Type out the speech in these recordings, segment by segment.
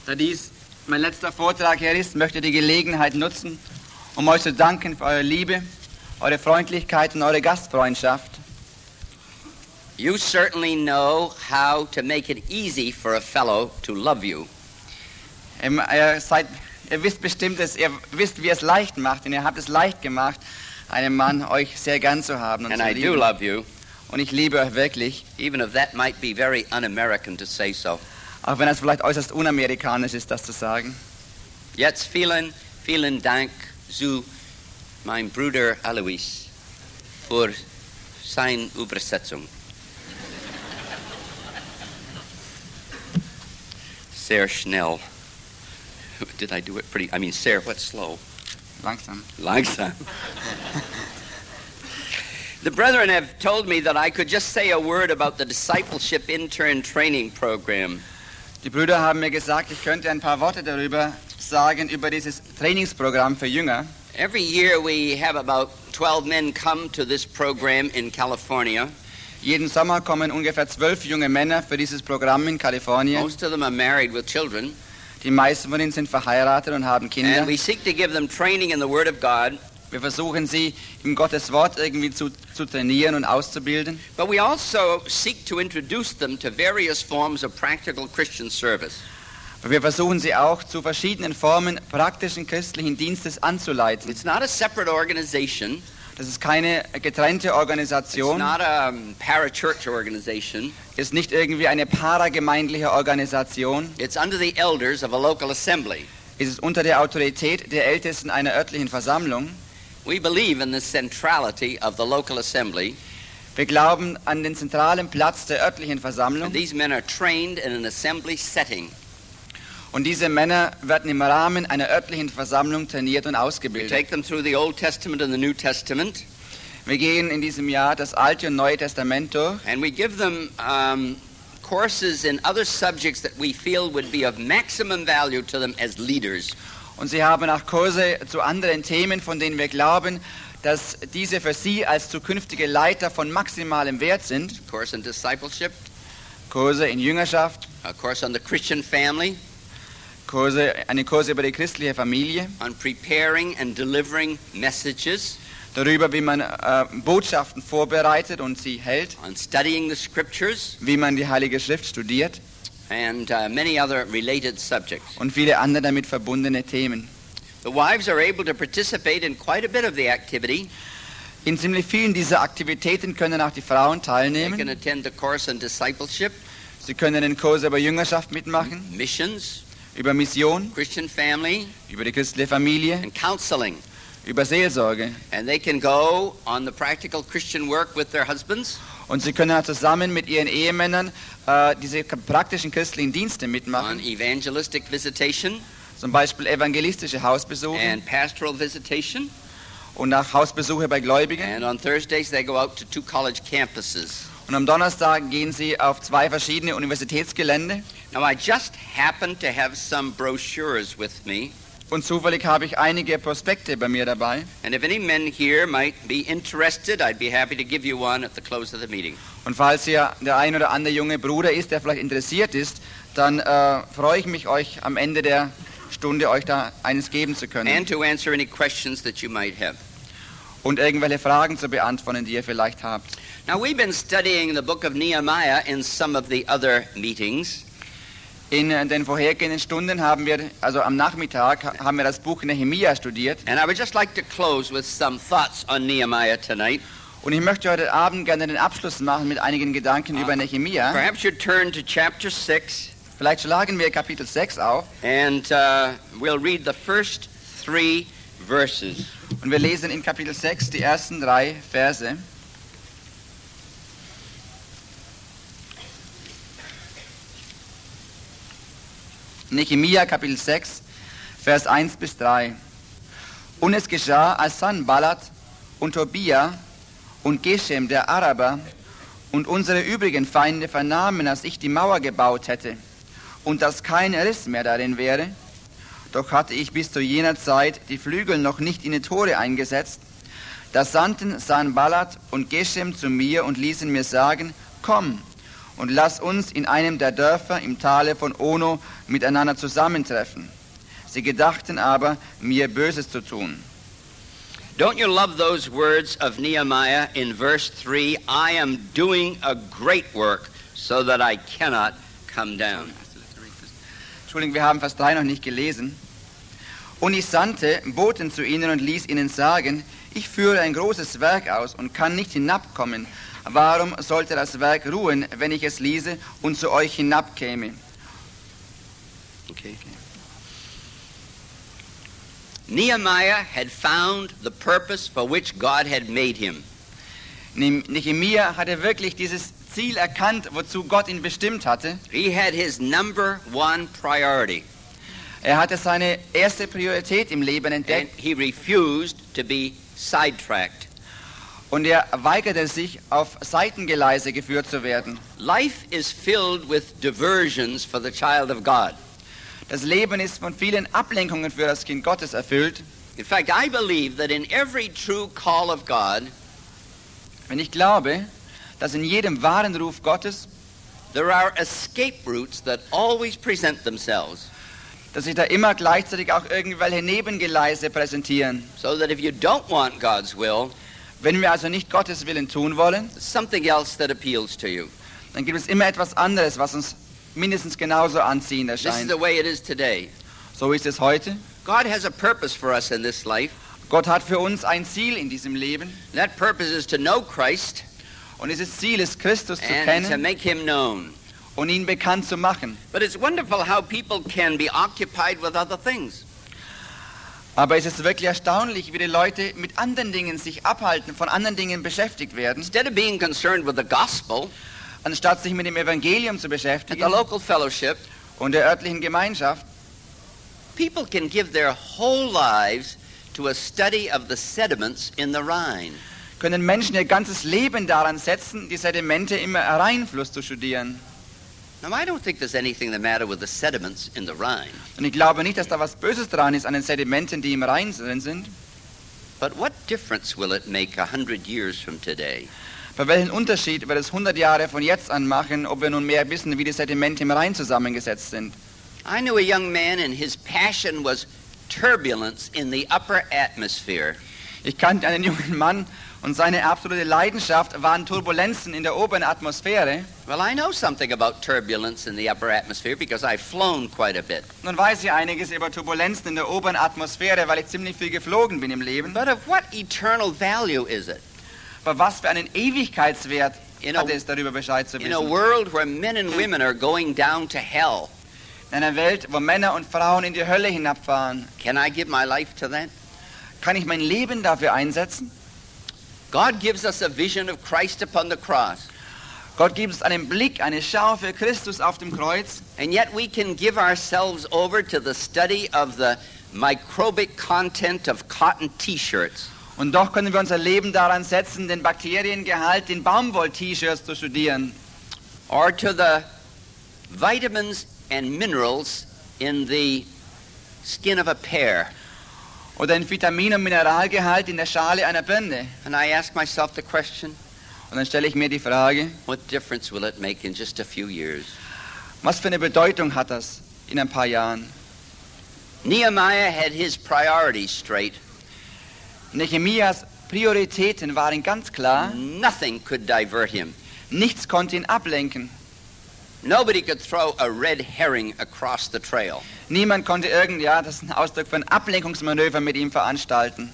Da dies mein letzter Vortrag hier ist, möchte ich die Gelegenheit nutzen, um euch zu danken für eure Liebe, eure Freundlichkeit und eure Gastfreundschaft. You certainly know how to make it easy for a fellow to love you. Ihr wisst bestimmt, ihr wisst, wie es leicht macht, und ihr habt es leicht gemacht, einen Mann euch sehr gern zu haben und And zu I do lieben. love you, Und ich liebe euch wirklich, even if that might be very un-American to say so. auch wenn es vielleicht äußerst unamerikanisch ist, das zu sagen. Jetzt vielen Dank zu mein Bruder Alois für seine Übersetzung. Sehr schnell. Did I do it pretty? I mean, sehr, what's slow? Langsam. Langsam. The brethren have told me that I could just say a word about the discipleship intern training program. Die Brüder haben mir gesagt, ich könnte ein paar Worte darüber sagen, über dieses Trainingsprogramm für Jünger. Every year we have about 12 men come to this program in California. Jeden Sommer kommen ungefähr 12 junge Männer für dieses Programm in Kalifornien. Most of them are married with children. Die meisten von ihnen sind verheiratet und haben Kinder. And we seek to give them training in the Word of God. Wir versuchen sie im Gottes Wort irgendwie zu trainieren und auszubilden. But we also seek to introduce them to various forms of practical Christian service. Aber wir versuchen sie auch zu verschiedenen Formen praktischen christlichen Dienstes anzuleiten. It's not a separate organization. Das ist keine getrennte It's Organisation, not a parachurch organization. ist nicht irgendwie eine paragemeindliche Organisation. It's under the elders of a local assembly. Es ist unter der Autorität der Ältesten einer örtlichen Versammlung. We believe in the centrality of the local assembly. Wir glauben an den zentralen Platz der örtlichen Versammlung. And these men are trained in an assembly setting. Und diese Männer werden im Rahmen einer örtlichen Versammlung trainiert und We ausgebildet. take them through the Old Testament and the New Testament. Wir gehen in diesem Jahr das Alte und Neue Testament durch. And we give them courses in other subjects that we feel would be of maximum value to them as leaders. Und sie haben auch Kurse zu anderen Themen, von denen wir glauben, dass diese für sie als zukünftige Leiter von maximalem Wert sind. A course in discipleship, Kurse in Jüngerschaft, a course on the Christian family, eine Kurse über die christliche Familie, on preparing and delivering messages, darüber, wie man Botschaften vorbereitet und sie hält, on studying the scriptures, wie man die Heilige Schrift studiert and many other related subjects. und viele andere damit verbundene Themen. The wives are able to participate in quite a bit of the activity. In ziemlich vielen dieser Aktivitäten können auch die Frauen They can teilnehmen. attend the course on discipleship, Sie können den Kurs über Jüngerschaft mitmachen, missions, über Mission, Christian family, über die christliche Familie, and counseling. über Seelsorge. And they can go on the practical Christian work with their husbands, Und sie können auch zusammen mit ihren Ehemännern diese praktischen christlichen Dienste on mitmachen, evangelistic visitation zum Beispiel evangelistische Hausbesuche and pastoral visitation. und auch Hausbesuche bei Gläubigen. And on Thursdays, they go out to 2 college campuses. Und am Donnerstag gehen sie auf 2 verschiedene Universitätsgelände. Now, I just happen to have some brochures with me. Und zufällig habe ich einige Prospekte bei mir dabei. And if any men here might be interested, I'd be happy to give you one at the close of the meeting. Und falls hier der ein oder andere junge Bruder ist, der vielleicht interessiert ist, dann freue ich mich, euch am Ende der Stunde euch da eines geben zu können. And to answer any questions that you might have. Und irgendwelche Fragen zu beantworten, die ihr vielleicht habt. Now, we've been studying the book of Nehemiah in some of the other meetings. In den vorhergehenden Stunden haben wir, also am Nachmittag, haben wir das Buch Nehemia studiert. And I would just like to close with some thoughts on Nehemiah tonight. Und ich möchte heute Abend gerne den Abschluss machen mit einigen Gedanken über Nehemia. Perhaps you turn to chapter 6, Vielleicht schlagen wir Kapitel 6 auf and we'll read the first 3 verses. und wir lesen in Kapitel 6 die ersten 3 Verse. Nehemia Kapitel 6, Vers 1 bis 3. Und es geschah, als Sanballat und Tobia und Geshem der Araber und unsere übrigen Feinde vernahmen, dass ich die Mauer gebaut hätte und dass kein Riss mehr darin wäre, doch hatte ich bis zu jener Zeit die Flügel noch nicht in die Tore eingesetzt, da sandten Sanballat und Geshem zu mir und ließen mir sagen, komm und lass uns in einem der Dörfer im Tale von Ono miteinander zusammentreffen. Sie gedachten aber, mir Böses zu tun. Don't you love those words of Nehemiah in verse 3? I am doing a great work so that I cannot come down. Entschuldigung, wir haben Vers 3 noch nicht gelesen. Und ich sandte Boten zu ihnen und ließ ihnen sagen, ich führe ein großes Werk aus und kann nicht hinabkommen. Warum sollte das Werk ruhen, wenn ich es ließe und zu euch hinabkäme? Okay. Nehemiah had found the purpose for which God had made him. Nehemia hatte wirklich dieses Ziel erkannt, wozu Gott ihn bestimmt hatte. He had his number one priority. Er hatte seine erste Priorität im Leben And entdeckt he refused to be sidetracked. und er weigerte sich, auf Seitengeleise geführt zu werden. Life is filled with diversions for the child of God. Das Leben ist von vielen Ablenkungen für das Kind Gottes erfüllt. In fact, I believe that in every true call of God, Wenn ich glaube, dass in jedem wahren Ruf Gottes, there are escape routes that always present themselves. dass sich da immer gleichzeitig auch irgendwelche Nebengeleise präsentieren. So that if you don't want God's will, Wenn wir also nicht Gottes Willen tun wollen, there's something else that appeals to you. dann gibt es immer etwas anderes, was uns mindestens genauso anziehend This is erscheint. the way it is today. So ist es heute. God has a purpose for us in this life. Gott hat für uns ein Ziel in diesem Leben. That purpose is to know Christ Und dieses Ziel ist, Christus zu and to kennen make him known. und ihn bekannt zu machen. But it's wonderful how people can be occupied with other things. Aber es ist wirklich erstaunlich, wie die Leute mit anderen Dingen sich abhalten, von anderen Dingen beschäftigt werden, Instead of being concerned with the gospel anstatt sich mit dem Evangelium zu and the beschäftigen local fellowship, und der örtlichen Gemeinschaft. people can give their whole lives to a study of the sediments in the Rhine. Können Menschen ihr ganzes Leben daran setzen, die Sedimente im Rheinfluss zu studieren. Now, I don't think there's anything the matter with the sediments in the Rhine. Und ich glaube nicht, dass da was Böses dran ist an den Sedimenten, die im Rhein drin sind. But what difference will it make 100 years from today? Für welchen Unterschied wird es 100 Jahre von jetzt an machen, ob wir nun mehr wissen, wie die Sedimente im Rhein zusammengesetzt sind? I knew a young man and his passion was turbulence in the upper atmosphere. Ich kannte einen jungen Mann und seine absolute Leidenschaft waren Turbulenzen in der oberen Atmosphäre. Well, I know something about turbulence in the upper atmosphere because I've flown quite a bit. Nun weiß ich einiges über Turbulenzen in der oberen Atmosphäre, weil ich ziemlich viel geflogen bin im Leben. But of what eternal value is it? Aber was für einen Ewigkeitswert In a- hat es, darüber Bescheid zu In a wissen? world where men and women are going down to hell, In einer Welt, wo Männer und Frauen in die Hölle hinabfahren, can I give my life to that? kann ich mein Leben dafür einsetzen? God gives us a vision of Christ upon the cross, Gott gibt uns einen Blick, eine Schau für Christus auf dem Kreuz. and yet we can give ourselves over to the study of the microbic content of cotton T-shirts. Und doch können wir unser Leben daran setzen, den Bakteriengehalt in Baumwoll-T-Shirts zu studieren. Or to the vitamins and minerals in the skin of a pear. Oder den Vitamin- und Mineralgehalt in der Schale einer Birne. And I ask myself the question, Und dann stelle ich mir die Frage, what difference will it make in just a few years? was für eine Bedeutung hat das in ein paar Jahren? Nehemiah had his priorities straight. Nehemias Prioritäten waren ganz klar. Nothing could divert him. Nichts konnte ihn ablenken. Nobody could throw a red herring across the trail. Niemand konnte das ist ein Ausdruck für ein Ablenkungsmanöver mit ihm veranstalten.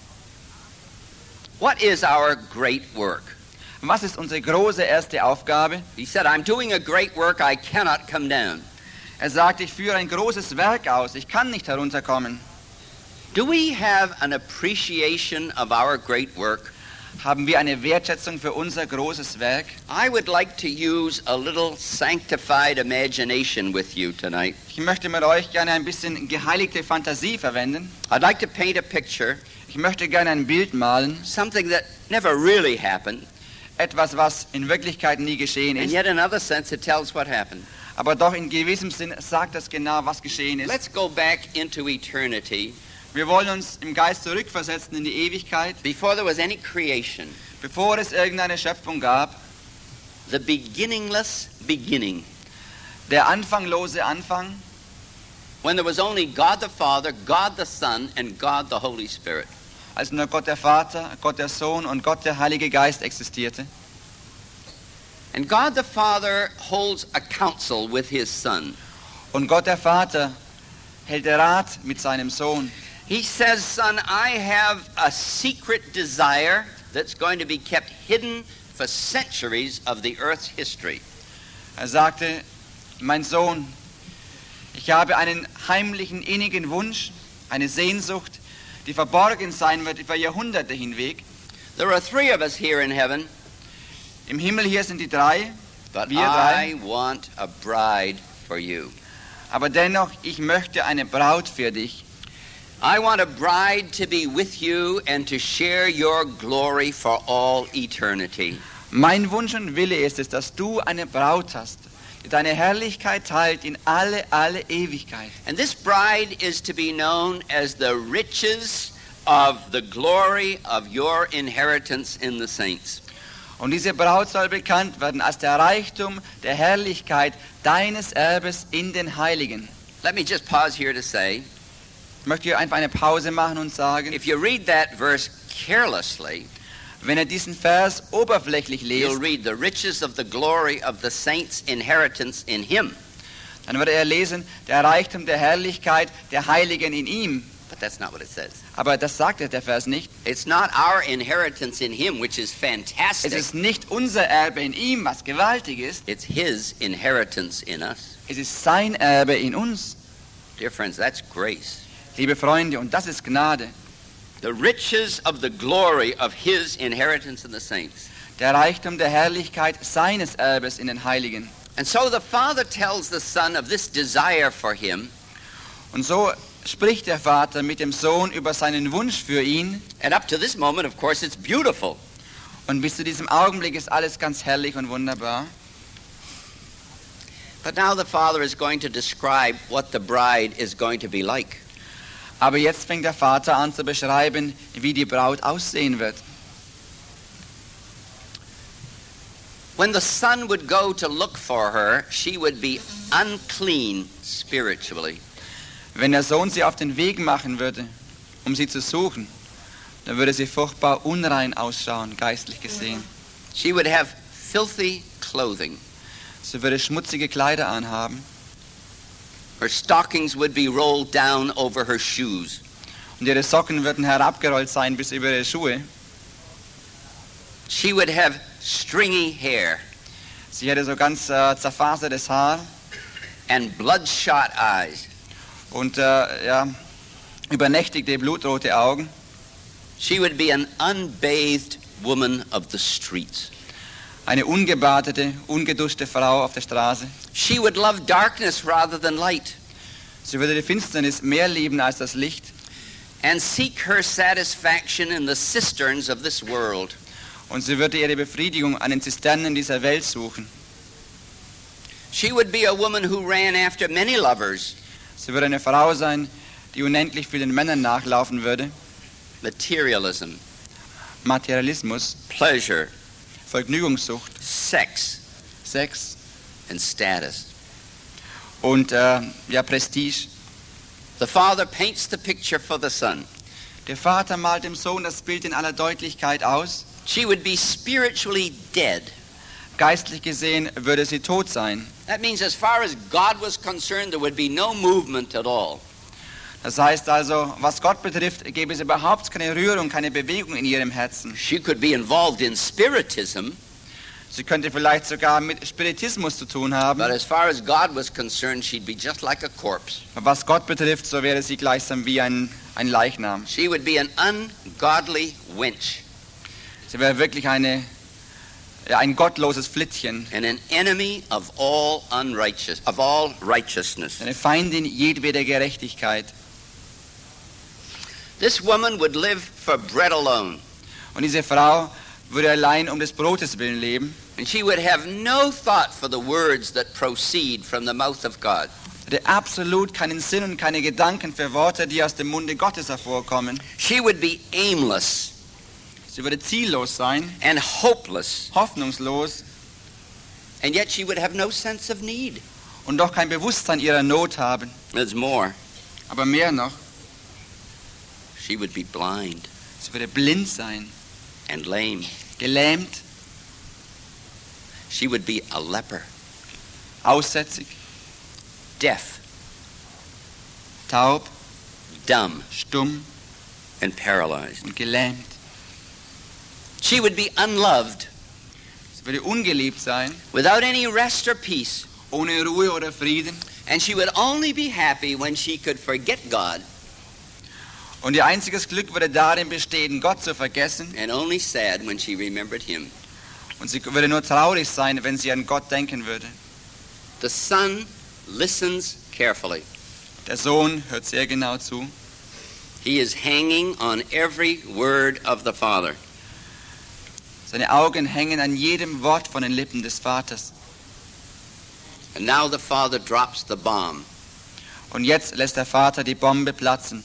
What is our great work? Was ist unsere große erste Aufgabe? He said, I'm doing a great work, I cannot come down. Er sagt, ich führe ein großes Werk aus, ich kann nicht herunterkommen. Do we have an appreciation of our great work? Haben wir eine Wertschätzung für unser großes Werk? I would like to use a little sanctified imagination with you tonight. Ich möchte mit euch gerne ein bisschen geheiligte Fantasie verwenden. I'd like to paint a picture, Ich möchte gerne ein Bild malen, something that never really happened, etwas, was in Wirklichkeit nie geschehen and ist, yet in another sense it tells what happened. aber doch in gewissem Sinn sagt das genau, was geschehen ist. Let's go back into eternity, Wir wollen uns im Geist zurückversetzen in die Ewigkeit, before there was any creation. bevor es irgendeine Schöpfung gab. the beginningless beginning. Der anfanglose Anfang, When there was only God the Father, God the Son, and God the Holy Spirit. als nur Gott der Vater, Gott der Sohn und Gott der Heilige Geist existierte. And God the Father holds a council with his Son. Und Gott der Vater hält Rat mit seinem Sohn. He says, Son, I have a secret desire that's going to be kept hidden for centuries of the earth's history. Er sagte, mein Sohn, ich habe einen heimlichen, innigen Wunsch, eine Sehnsucht, die verborgen sein wird über Jahrhunderte hinweg. There are three of us here in heaven, Im Himmel hier sind die drei, but wir drei. I want a bride for you. Aber dennoch, ich möchte eine Braut für dich. I want a bride to be with you and to share your glory for all eternity. Mein Wunsch und Wille ist es, dass du eine Braut hast, die deine Herrlichkeit teilt in alle Ewigkeit. And this bride is to be known as the riches of the glory of your inheritance in the saints. Und diese Braut soll bekannt werden als der Reichtum der Herrlichkeit deines Erbes in den Heiligen. Let me just pause here to say, Ich möchte hier einfach eine Pause machen und sagen, if you read that verse carelessly, wenn ihr diesen Vers oberflächlich you'll lest, read the riches of the glory of the saints' inheritance in him. dann wird er lesen, der Reichtum der Herrlichkeit der Heiligen in ihm. But that's not what it says. Aber das sagt der Vers nicht. It's not our inheritance in him, which is Es fantastic. ist nicht unser Erbe in ihm, was gewaltig ist. It's his inheritance in us. Es ist sein Erbe in uns. Dear friends, that's grace. Liebe Freunde, und das ist Gnade. The riches of the glory of his inheritance in the saints. Der Reichtum der Herrlichkeit seines Erbes in den Heiligen. And so the Father tells the Son of this desire for him, Und so spricht der Vater mit dem Sohn über seinen Wunsch für ihn. and up to this moment, of course, it's beautiful. Und bis zu diesem Augenblick ist alles ganz herrlich und wunderbar. But now the Father is going to describe what the bride is going to be like. Aber jetzt fängt der Vater an zu beschreiben, wie die Braut aussehen wird. When the Son would go to look for her, she would be unclean spiritually. Wenn der Sohn sie auf den Weg machen würde, um sie zu suchen, dann würde sie furchtbar unrein ausschauen, geistlich gesehen. She would have filthy clothing. Sie würde schmutzige Kleider anhaben Her stockings would be rolled down over her shoes. und ihre Socken würden herabgerollt sein bis über ihre Schuhe. She would have stringy hair Sie hätte so ganz zerfasertes Haar and bloodshot eyes. und übernächtigte, blutrote Augen. She would be an unbathed woman of the streets. Eine ungebadete, ungeduschte Frau auf der Straße. She would love darkness rather than light, Sie würde die Finsternis mehr lieben als das Licht and seek her satisfaction in the cisterns of this world. und sie würde ihre Befriedigung an den Zisternen dieser Welt suchen. She would be a woman who ran after many lovers, Sie würde eine Frau sein, die unendlich vielen Männern nachlaufen würde. materialism, Materialismus, pleasure, Vergnügungssucht, sex, Sex and status. und Prestige. The Father paints the picture for the Son. Der Vater malt dem Sohn das Bild in aller Deutlichkeit aus. She would be spiritually dead. Geistlich gesehen würde sie tot sein. That means as far as God was concerned, there would be no movement at all. Das heißt also, was Gott betrifft, gäbe es überhaupt keine Rührung, keine Bewegung in ihrem Herzen. She could be involved in spiritism, Sie könnte vielleicht sogar mit Spiritismus zu tun haben. but as far as God was concerned, she'd be just like a corpse. Was Gott betrifft, so wäre sie gleichsam wie ein Leichnam. She would be an ungodly wench Sie wäre wirklich ein gottloses Flittchen, and an enemy of all righteousness. eine Feindin jedweder Gerechtigkeit. This woman would live for bread alone, Und diese Frau würde allein um des Brotes willen leben. and she would have no thought for the words that proceed from the mouth of God. Sie hatte absolut keinen Sinn und keine Gedanken für Worte, die aus dem Munde Gottes hervorkommen. She would be aimless Sie würde ziellos sein, and hopeless, hoffnungslos And yet she would have no sense of need. und doch kein Bewusstsein ihrer Not haben. There's more. Aber mehr noch, She would be blind sie würde blind sein, and lame. gelähmt, She would be a leper, aussätzig, deaf, taub, dumb, stumm and paralyzed. und gelähmt. She would be unloved, Sie würde ungeliebt sein, without any rest or peace. ohne Ruhe oder Frieden. And she would only be happy when she could forget God, Und ihr einziges Glück würde darin bestehen, Gott zu vergessen. and only sad when she remembered him. Und sie würde nur traurig sein, wenn sie an Gott denken würde. The son listens carefully. Der Sohn hört sehr genau zu. He is hanging on every word of the Father. Seine Augen hängen an jedem Wort von den Lippen des Vaters. And now the Father drops the bomb. Und jetzt lässt der Vater die Bombe platzen.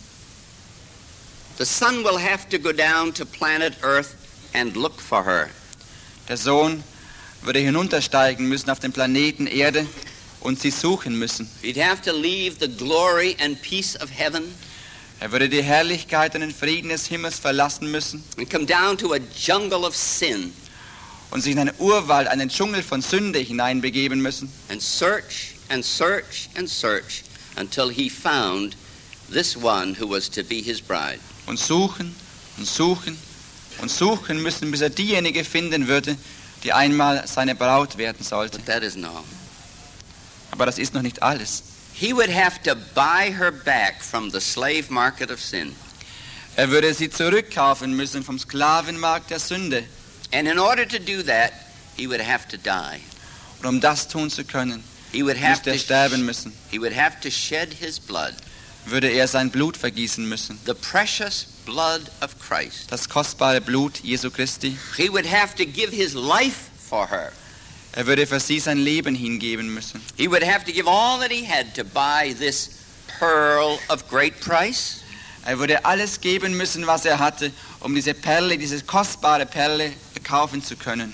The son will have to go down to planet Earth and look for her. Der Sohn würde hinuntersteigen müssen auf den Planeten Erde und sie suchen müssen. He'd have to leave the glory and peace of heaven Er würde die Herrlichkeit und den Frieden des Himmels verlassen müssen and come down to a jungle of sin und sich in einen Urwald, einen Dschungel von Sünde hineinbegeben müssen and search and search and search until he found this one who was to be his bride. und suchen und suchen und suchen müssen, bis er diejenige finden würde, die einmal seine Braut werden sollte. But that isn't all. Aber das ist noch nicht alles. He would have to buy her back from the slave market of sin. Er würde sie zurückkaufen müssen vom Sklavenmarkt der Sünde. And in order to do that, he would have to die. Und um das tun zu können, He would have müsste er to sterben müssen. he would have to shed his blood, Würde er sein Blut vergießen müssen. the precious blood of Christ. Das kostbare Blut Jesu Christi. He would have to give his life for her. Er würde für sie sein Leben hingeben müssen. He would have to give all that he had to buy this pearl of great price. Er würde alles geben müssen, was er hatte, um diese Perle, diese kostbare Perle kaufen zu können.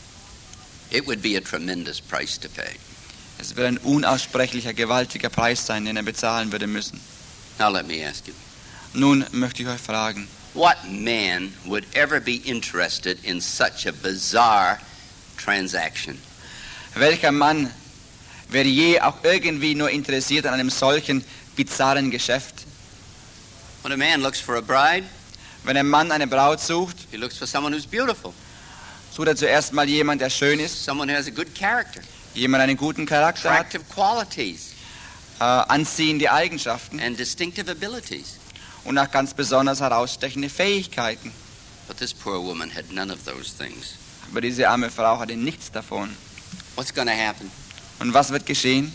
It would be a tremendous price to pay. Es würde ein unaussprechlicher, gewaltiger Preis sein, den er bezahlen würde müssen. Now let me ask you, Nun möchte ich euch fragen, what man would ever be interested in such a bizarre transaction? welcher Mann wäre je auch irgendwie nur interessiert an einem solchen bizarren Geschäft? When a man looks for a bride, Wenn ein Mann eine Braut sucht, he looks for someone who's beautiful, sucht er zuerst mal jemand, der schön ist, someone who has a good character, jemand, der einen guten Charakter hat, attractive qualities, anziehende Eigenschaften and distinctive abilities. und auch ganz besonders herausstechende Fähigkeiten. But this poor woman had none of those things. Aber diese arme Frau hatte nichts davon. What's going to happen? Und was wird geschehen?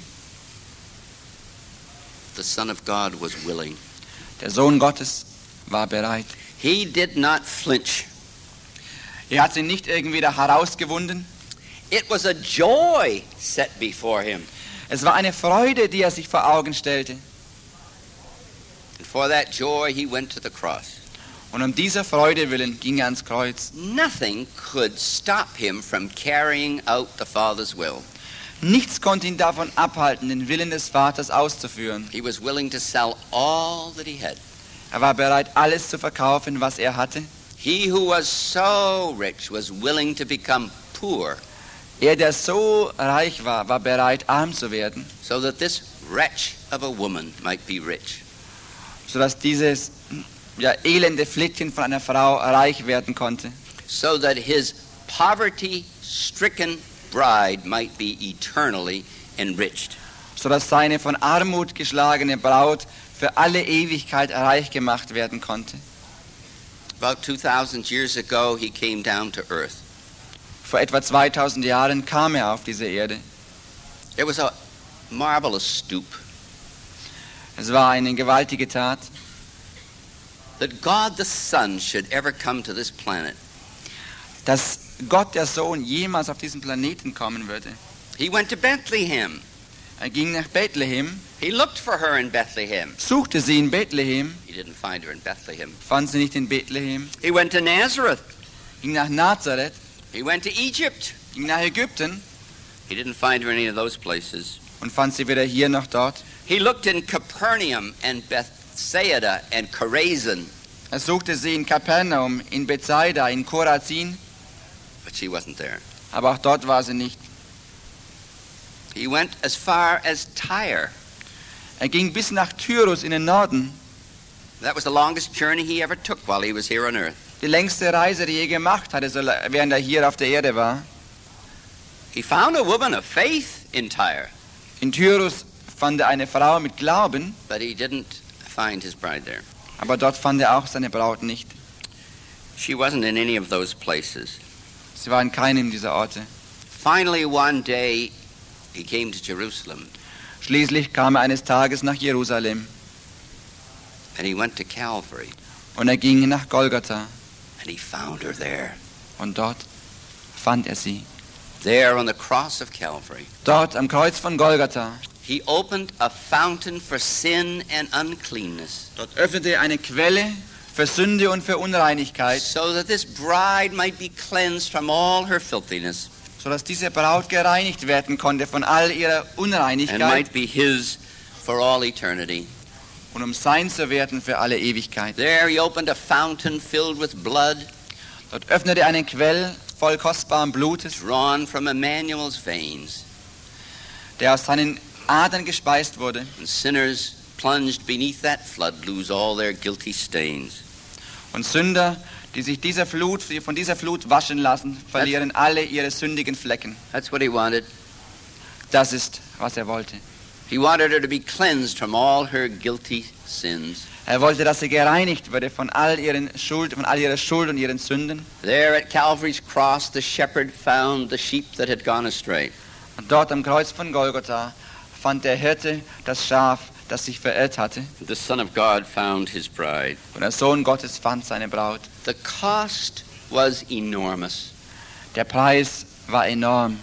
The Son of God was willing. Der Sohn Gottes war bereit. He did not flinch. Er hat sie nicht irgendwie da herausgewunden. It was a joy set before him. Es war eine Freude, die er sich vor Augen stellte. And for that joy, he went to the cross. Und um dieser Freude willen ging er ans Kreuz. Nothing could stop him from carrying out the Father's will. Nichts konnte ihn davon abhalten, den Willen des Vaters auszuführen. He was willing to sell all that he had. Er war bereit, alles zu verkaufen, was er hatte. He who was so rich was willing to become poor, Er, der so reich war, war bereit, arm zu werden, so that this wretch of a woman might be rich. sodass dieses elende Flittchen von einer Frau reich werden konnte. So that his poverty-stricken bride might be eternally enriched. Sodass seine von Armut geschlagene Braut für alle Ewigkeit reich gemacht werden konnte. About 2,000 years ago, he came down to earth. Vor etwa 2000 Jahren kam er auf diese Erde. It was a marvelous stoop Es war eine gewaltige Tat, that God the Son should ever come to this planet. dass Gott, der Sohn, jemals auf diesen Planeten kommen würde. He went to Bethlehem. Er ging nach Bethlehem, He looked for her in Bethlehem. suchte sie in Bethlehem, He didn't find her in Bethlehem. fand sie nicht in Bethlehem, He went to Nazareth. ging nach Nazareth, He went to Egypt. ging nach Ägypten, He didn't find her in any of those places. und fand sie weder hier noch dort. He looked in Capernaum and Bethsaida and Chorazin, Er suchte sie in Kapernaum, in Bethsaida, in Chorazin, but she wasn't there. aber auch dort war sie nicht. He went as far as Tyre. Er ging bis nach Tyrus in den Norden, That was the longest journey he ever took while he was here on earth. die längste Reise, die er je gemacht hatte, während er hier auf der Erde war. He found a woman of faith in Tyre, In Tyrus fand er eine Frau mit Glauben, but he didn't find his bride there. aber dort fand er auch seine Braut nicht. She wasn't in any of those places. Sie war in keinem dieser Orte. Finally, one day, he came to Jerusalem, Schließlich kam er eines Tages nach Jerusalem and he went to Calvary, und er ging nach Golgatha and he found her there. und dort fand er sie. There on the cross of Calvary, Dort am Kreuz von Golgatha. he opened a fountain for sin and uncleanness, Dort öffnete er eine Quelle für Sünde und für Unreinigkeit, so that this bride might be cleansed from all her filthiness sodass diese Braut gereinigt werden konnte von all ihrer and Unreinigkeit might be his for all eternity. und um sein zu werden für alle Ewigkeit. There he opened a fountain filled with blood Dort öffnete er eine Quelle voll kostbaren Blutes, drawn from Emmanuel's veins, der aus seinen Adern gespeist wurde. and sinners plunged beneath that flood lose all their guilty stains. Und Sünder, die sich von dieser Flut waschen lassen, verlieren alle ihre sündigen Flecken. That's what he wanted. Das ist, was er wollte. He wanted her to be cleansed from all her guilty sins. Er wollte, dass sie gereinigt würde von all ihrer Schuld und ihren Sünden. There at Calvary's cross, the shepherd found the sheep that had gone astray. Und dort am Kreuz von Golgatha fand der Hirte das Schaf, das sich verirrt hatte. The Son of God found his bride. Und der Sohn Gottes fand seine Braut. The cost was enormous. Der Preis war enorm.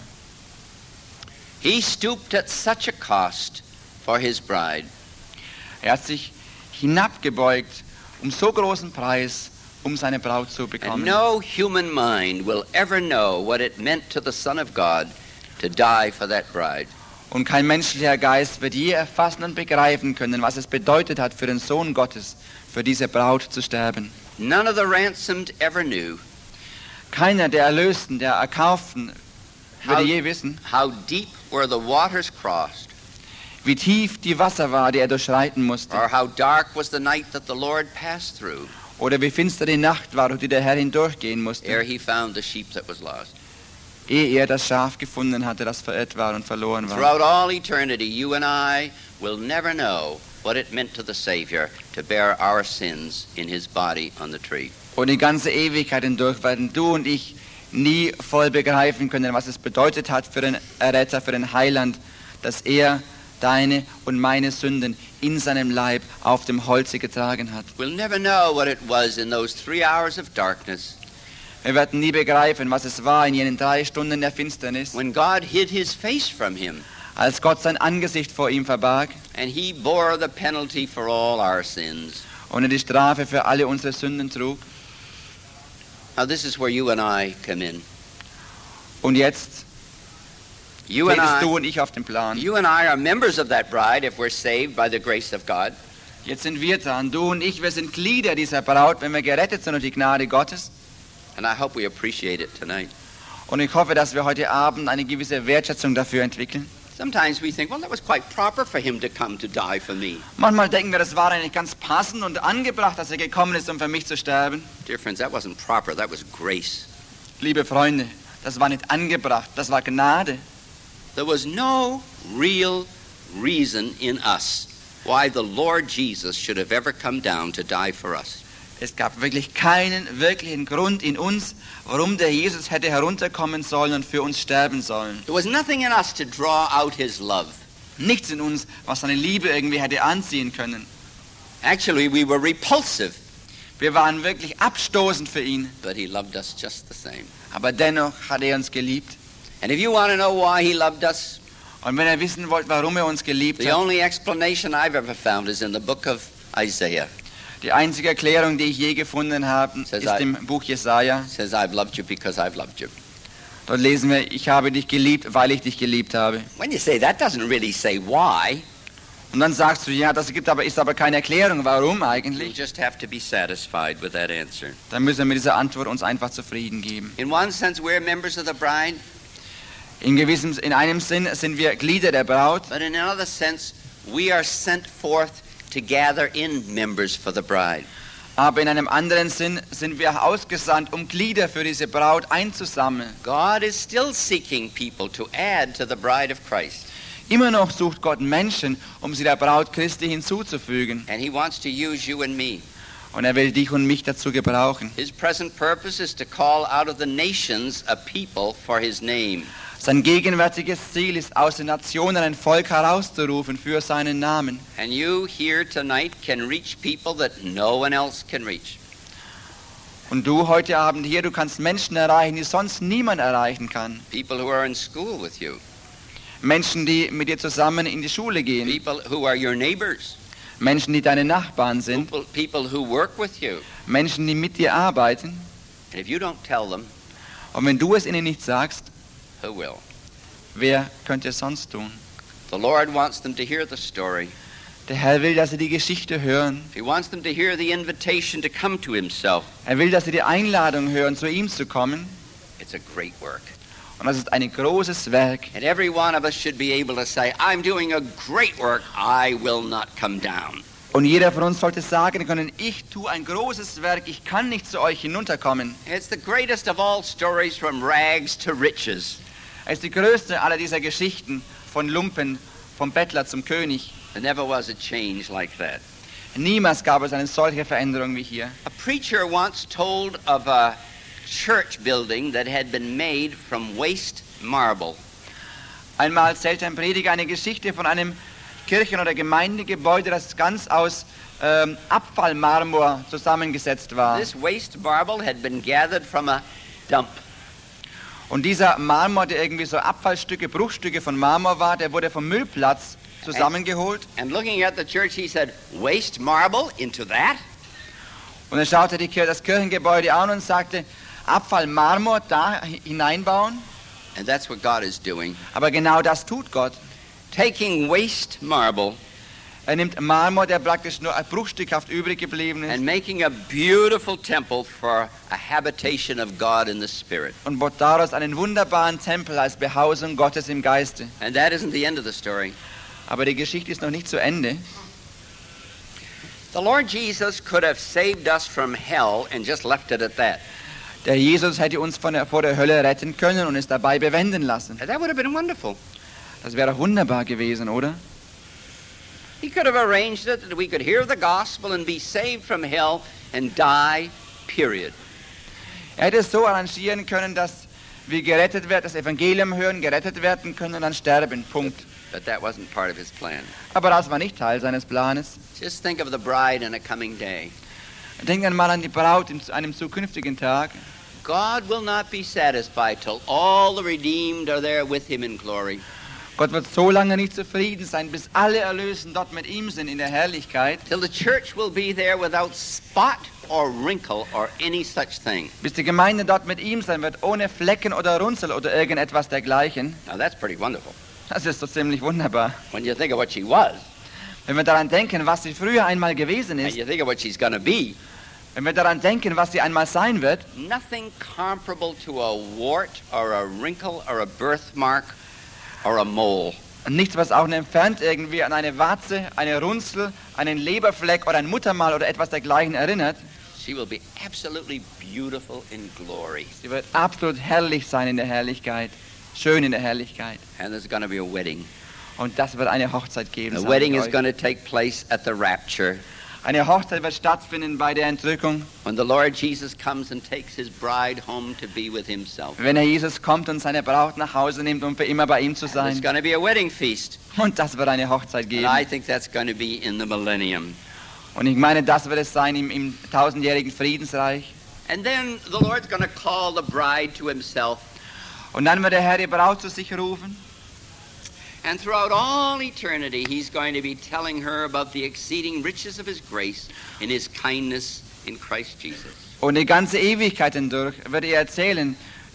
He stooped at such a cost for his bride. Er hat sich hinabgebeugt um so großen Preis, um seine Braut zu And bekommen. no human mind will ever know what it meant to the Son of God to die for that bride. Und kein menschlicher Geist wird je erfassen und begreifen können, was es bedeutet hat für den Sohn Gottes, für diese Braut zu sterben. None of the ransomed ever knew Keiner der Erlösten, der Erkauften, würde je wissen, how deep were the waters crossed, wie tief die Wasser war, die er durchschreiten musste, or how dark was the night that the Lord passed through oder wie finster die Nacht war, durch die der Herr hindurchgehen ere musste, he found the sheep that was lost. ehe er das Schaf gefunden hatte, das verirrt war und verloren war. Throughout all eternity, you and I will never know what it meant to the Savior to bear our sins in his body on the tree. Und die ganze Ewigkeit hindurch werden du und ich nie voll begreifen können, was es bedeutet hat für den Erretter, für den Heiland, dass er deine und meine Sünden in seinem Leib auf dem Holze getragen hat. We'll never know what it was in those 3 hours of darkness Wir werden nie begreifen, was es war in jenen 3 Stunden der Finsternis, when God hid his face from him als Gott sein Angesicht vor ihm verbarg and he bore the penalty for all our sins. und er die Strafe für alle unsere Sünden trug. Now this is where you and I come in. Und jetzt You and tretest du I, und ich auf den Plan. you and I are members of that bride if we're saved by the grace of God. Jetzt sind wir dran, du und ich, wir sind Glieder dieser Braut, wenn wir gerettet sind durch die Gnade Gottes. And I hope we appreciate it tonight. Und ich hoffe, dass wir heute Abend eine gewisse Wertschätzung dafür entwickeln. Sometimes we think, well, that was quite proper for him to come to die for me. Manchmal denken wir, das war eigentlich ganz passend und angebracht, dass er gekommen ist, um für mich zu sterben. Dear friends, that wasn't proper, that was grace. Liebe Freunde, das war nicht angebracht, das war Gnade. There was no real reason in us why the Lord Jesus should have ever come down to die for us. Es gab wirklich keinen wirklichen Grund in uns, warum der Jesus hätte herunterkommen sollen und für uns sterben sollen. There was nothing in us to draw out his love. Nichts in uns, was seine Liebe irgendwie hätte anziehen können. Actually, we were repulsive, Wir waren wirklich abstoßend für ihn, but he loved us just the same. aber dennoch hat er uns geliebt. And if you want to know why he loved us, Und wenn ihr wissen wollt, warum er uns geliebt the hat, only explanation I've ever found is in the book of Isaiah. die einzige Erklärung, die ich je gefunden habe, Says ist I- im Buch Jesaja. It says, I've loved you because I've loved you. Dort lesen wir, ich habe dich geliebt, weil ich dich geliebt habe. When you say that doesn't really say why, Und dann sagst du, ja, ist aber keine Erklärung, warum you eigentlich. just have to be satisfied with that answer. Dann müssen wir mit dieser Antwort uns einfach zufrieden geben. In one sense, we're members of the bride, In einem Sinn sind wir Glieder der Braut, but in another sense, we are sent forth to gather in members for the bride. aber in einem anderen Sinn sind wir ausgesandt, um Glieder für diese Braut einzusammeln. God is still seeking people to add to the bride of Christ, Immer noch sucht Gott Menschen, um sie der Braut Christi hinzuzufügen. and He wants to use you and me. Und er will dich und mich dazu gebrauchen. His present purpose is to call out of the nations a people for His name. Sein gegenwärtiges Ziel ist, aus den Nationen ein Volk herauszurufen für seinen Namen. And you here tonight can reach people that no one else can reach. Und du heute Abend hier, du kannst Menschen erreichen, die sonst niemand erreichen kann. People who are in school with you. Menschen, die mit dir zusammen in die Schule gehen. People who are your neighbors. Menschen, die deine Nachbarn sind. People who work with you. Menschen, die mit dir arbeiten. And if you don't tell them, Und wenn du es ihnen nicht sagst, who will? wer könnte es sonst tun? The Lord wants them to hear the story. Der Herr will, dass sie die Geschichte hören. He wants them to hear the invitation to come to Himself. Er will, dass sie die Einladung hören, zu ihm zu kommen. It's a great work. Und das ist ein großes Werk. And every one of us should be able to say, I'm doing a great work. I will not come down. Und jeder von uns sollte sagen können, ich tue ein großes Werk, ich kann nicht zu euch hinunterkommen. It's the greatest of all stories, from rags to riches. Es ist die größte aller dieser Geschichten, von Lumpen, vom Bettler zum König. There never was a change like that. Niemals gab es eine solche Veränderung wie hier. A preacher once told of a church building that had been made from waste marble. Einmal erzählte ein Prediger eine Geschichte von einem Kirchen- oder Gemeindegebäude, das ganz aus Abfallmarmor zusammengesetzt war. This waste marble had been gathered from a dump. Und dieser Marmor, der irgendwie so Abfallstücke, Bruchstücke von Marmor war, der wurde vom Müllplatz zusammengeholt. And looking at the church, he said, waste marble into that? Und er schaute das Kirchengebäude an und sagte, Abfallmarmor da hineinbauen. And that's what God is doing. Aber genau das tut Gott. Taking waste marble Er nimmt Marmor, der praktisch nur bruchstückhaft übrig geblieben ist, and making a beautiful temple for a habitation of God in the Spirit. und baut daraus einen wunderbaren Tempel als Behausung Gottes im Geiste. And that isn't the end of the story. Aber die Geschichte ist noch nicht zu Ende. The Lord Jesus could have saved us from hell and just left it at that. Der Jesus hätte uns vor der Hölle retten können und es dabei bewenden lassen. That would have been wonderful. Das wäre wunderbar gewesen, oder? He could have arranged it that we could hear the gospel and be saved from hell and die, period. Er hätte es so arrangieren können, dass wir gerettet werden, das Evangelium hören, gerettet werden können und dann sterben. Punkt. But that wasn't part of his plan. Aber das war nicht Teil seines Planes. Just think of the bride in a coming day. Denk einmal an die Braut in einem zukünftigen Tag. God will not be satisfied till all the redeemed are there with him in glory. Gott wird so lange nicht zufrieden sein, bis alle Erlösen dort mit ihm sind in der Herrlichkeit, Till the church will be there without spot or wrinkle or any such thing. bis die Gemeinde dort mit ihm sein wird, ohne Flecken oder Runzel oder irgendetwas dergleichen. Now that's pretty wonderful. Das ist so ziemlich wunderbar. When you think of what she was, Wenn wir daran denken, was sie früher einmal gewesen and ist, you think of what she's going to be, wenn wir daran denken, was sie einmal sein wird, nothing comparable to a wart or a wrinkle or a birthmark or a mole. nichts, was auch nur entfernt irgendwie an eine Warze, eine Runzel, einen Leberfleck oder ein Muttermal oder etwas dergleichen erinnert. She will be absolutely beautiful in glory. Sie wird absolut herrlich sein in der Herrlichkeit, schön in der Herrlichkeit. And there's going to be a wedding. Und das wird eine Hochzeit geben. The sage wedding ich is euch. going to take place at the rapture, Eine Hochzeit wird stattfinden bei der Entrückung, when the Lord Jesus comes and takes his bride home to be with himself. wenn Herr Jesus kommt und seine Braut nach Hause nimmt, um für immer bei ihm zu There's sein. going to be a wedding feast. Und das wird eine Hochzeit And geben. I think that's going to be in the millennium. Und ich meine, das wird es sein im tausendjährigen Friedensreich. And then the Lord's going to call the bride to himself. Und dann wird der Herr die Braut zu sich rufen. And throughout all eternity, he's going to be telling her about the exceeding riches of his grace in his kindness in Christ Jesus. Und die ganze Ewigkeit hindurch wird er erzählen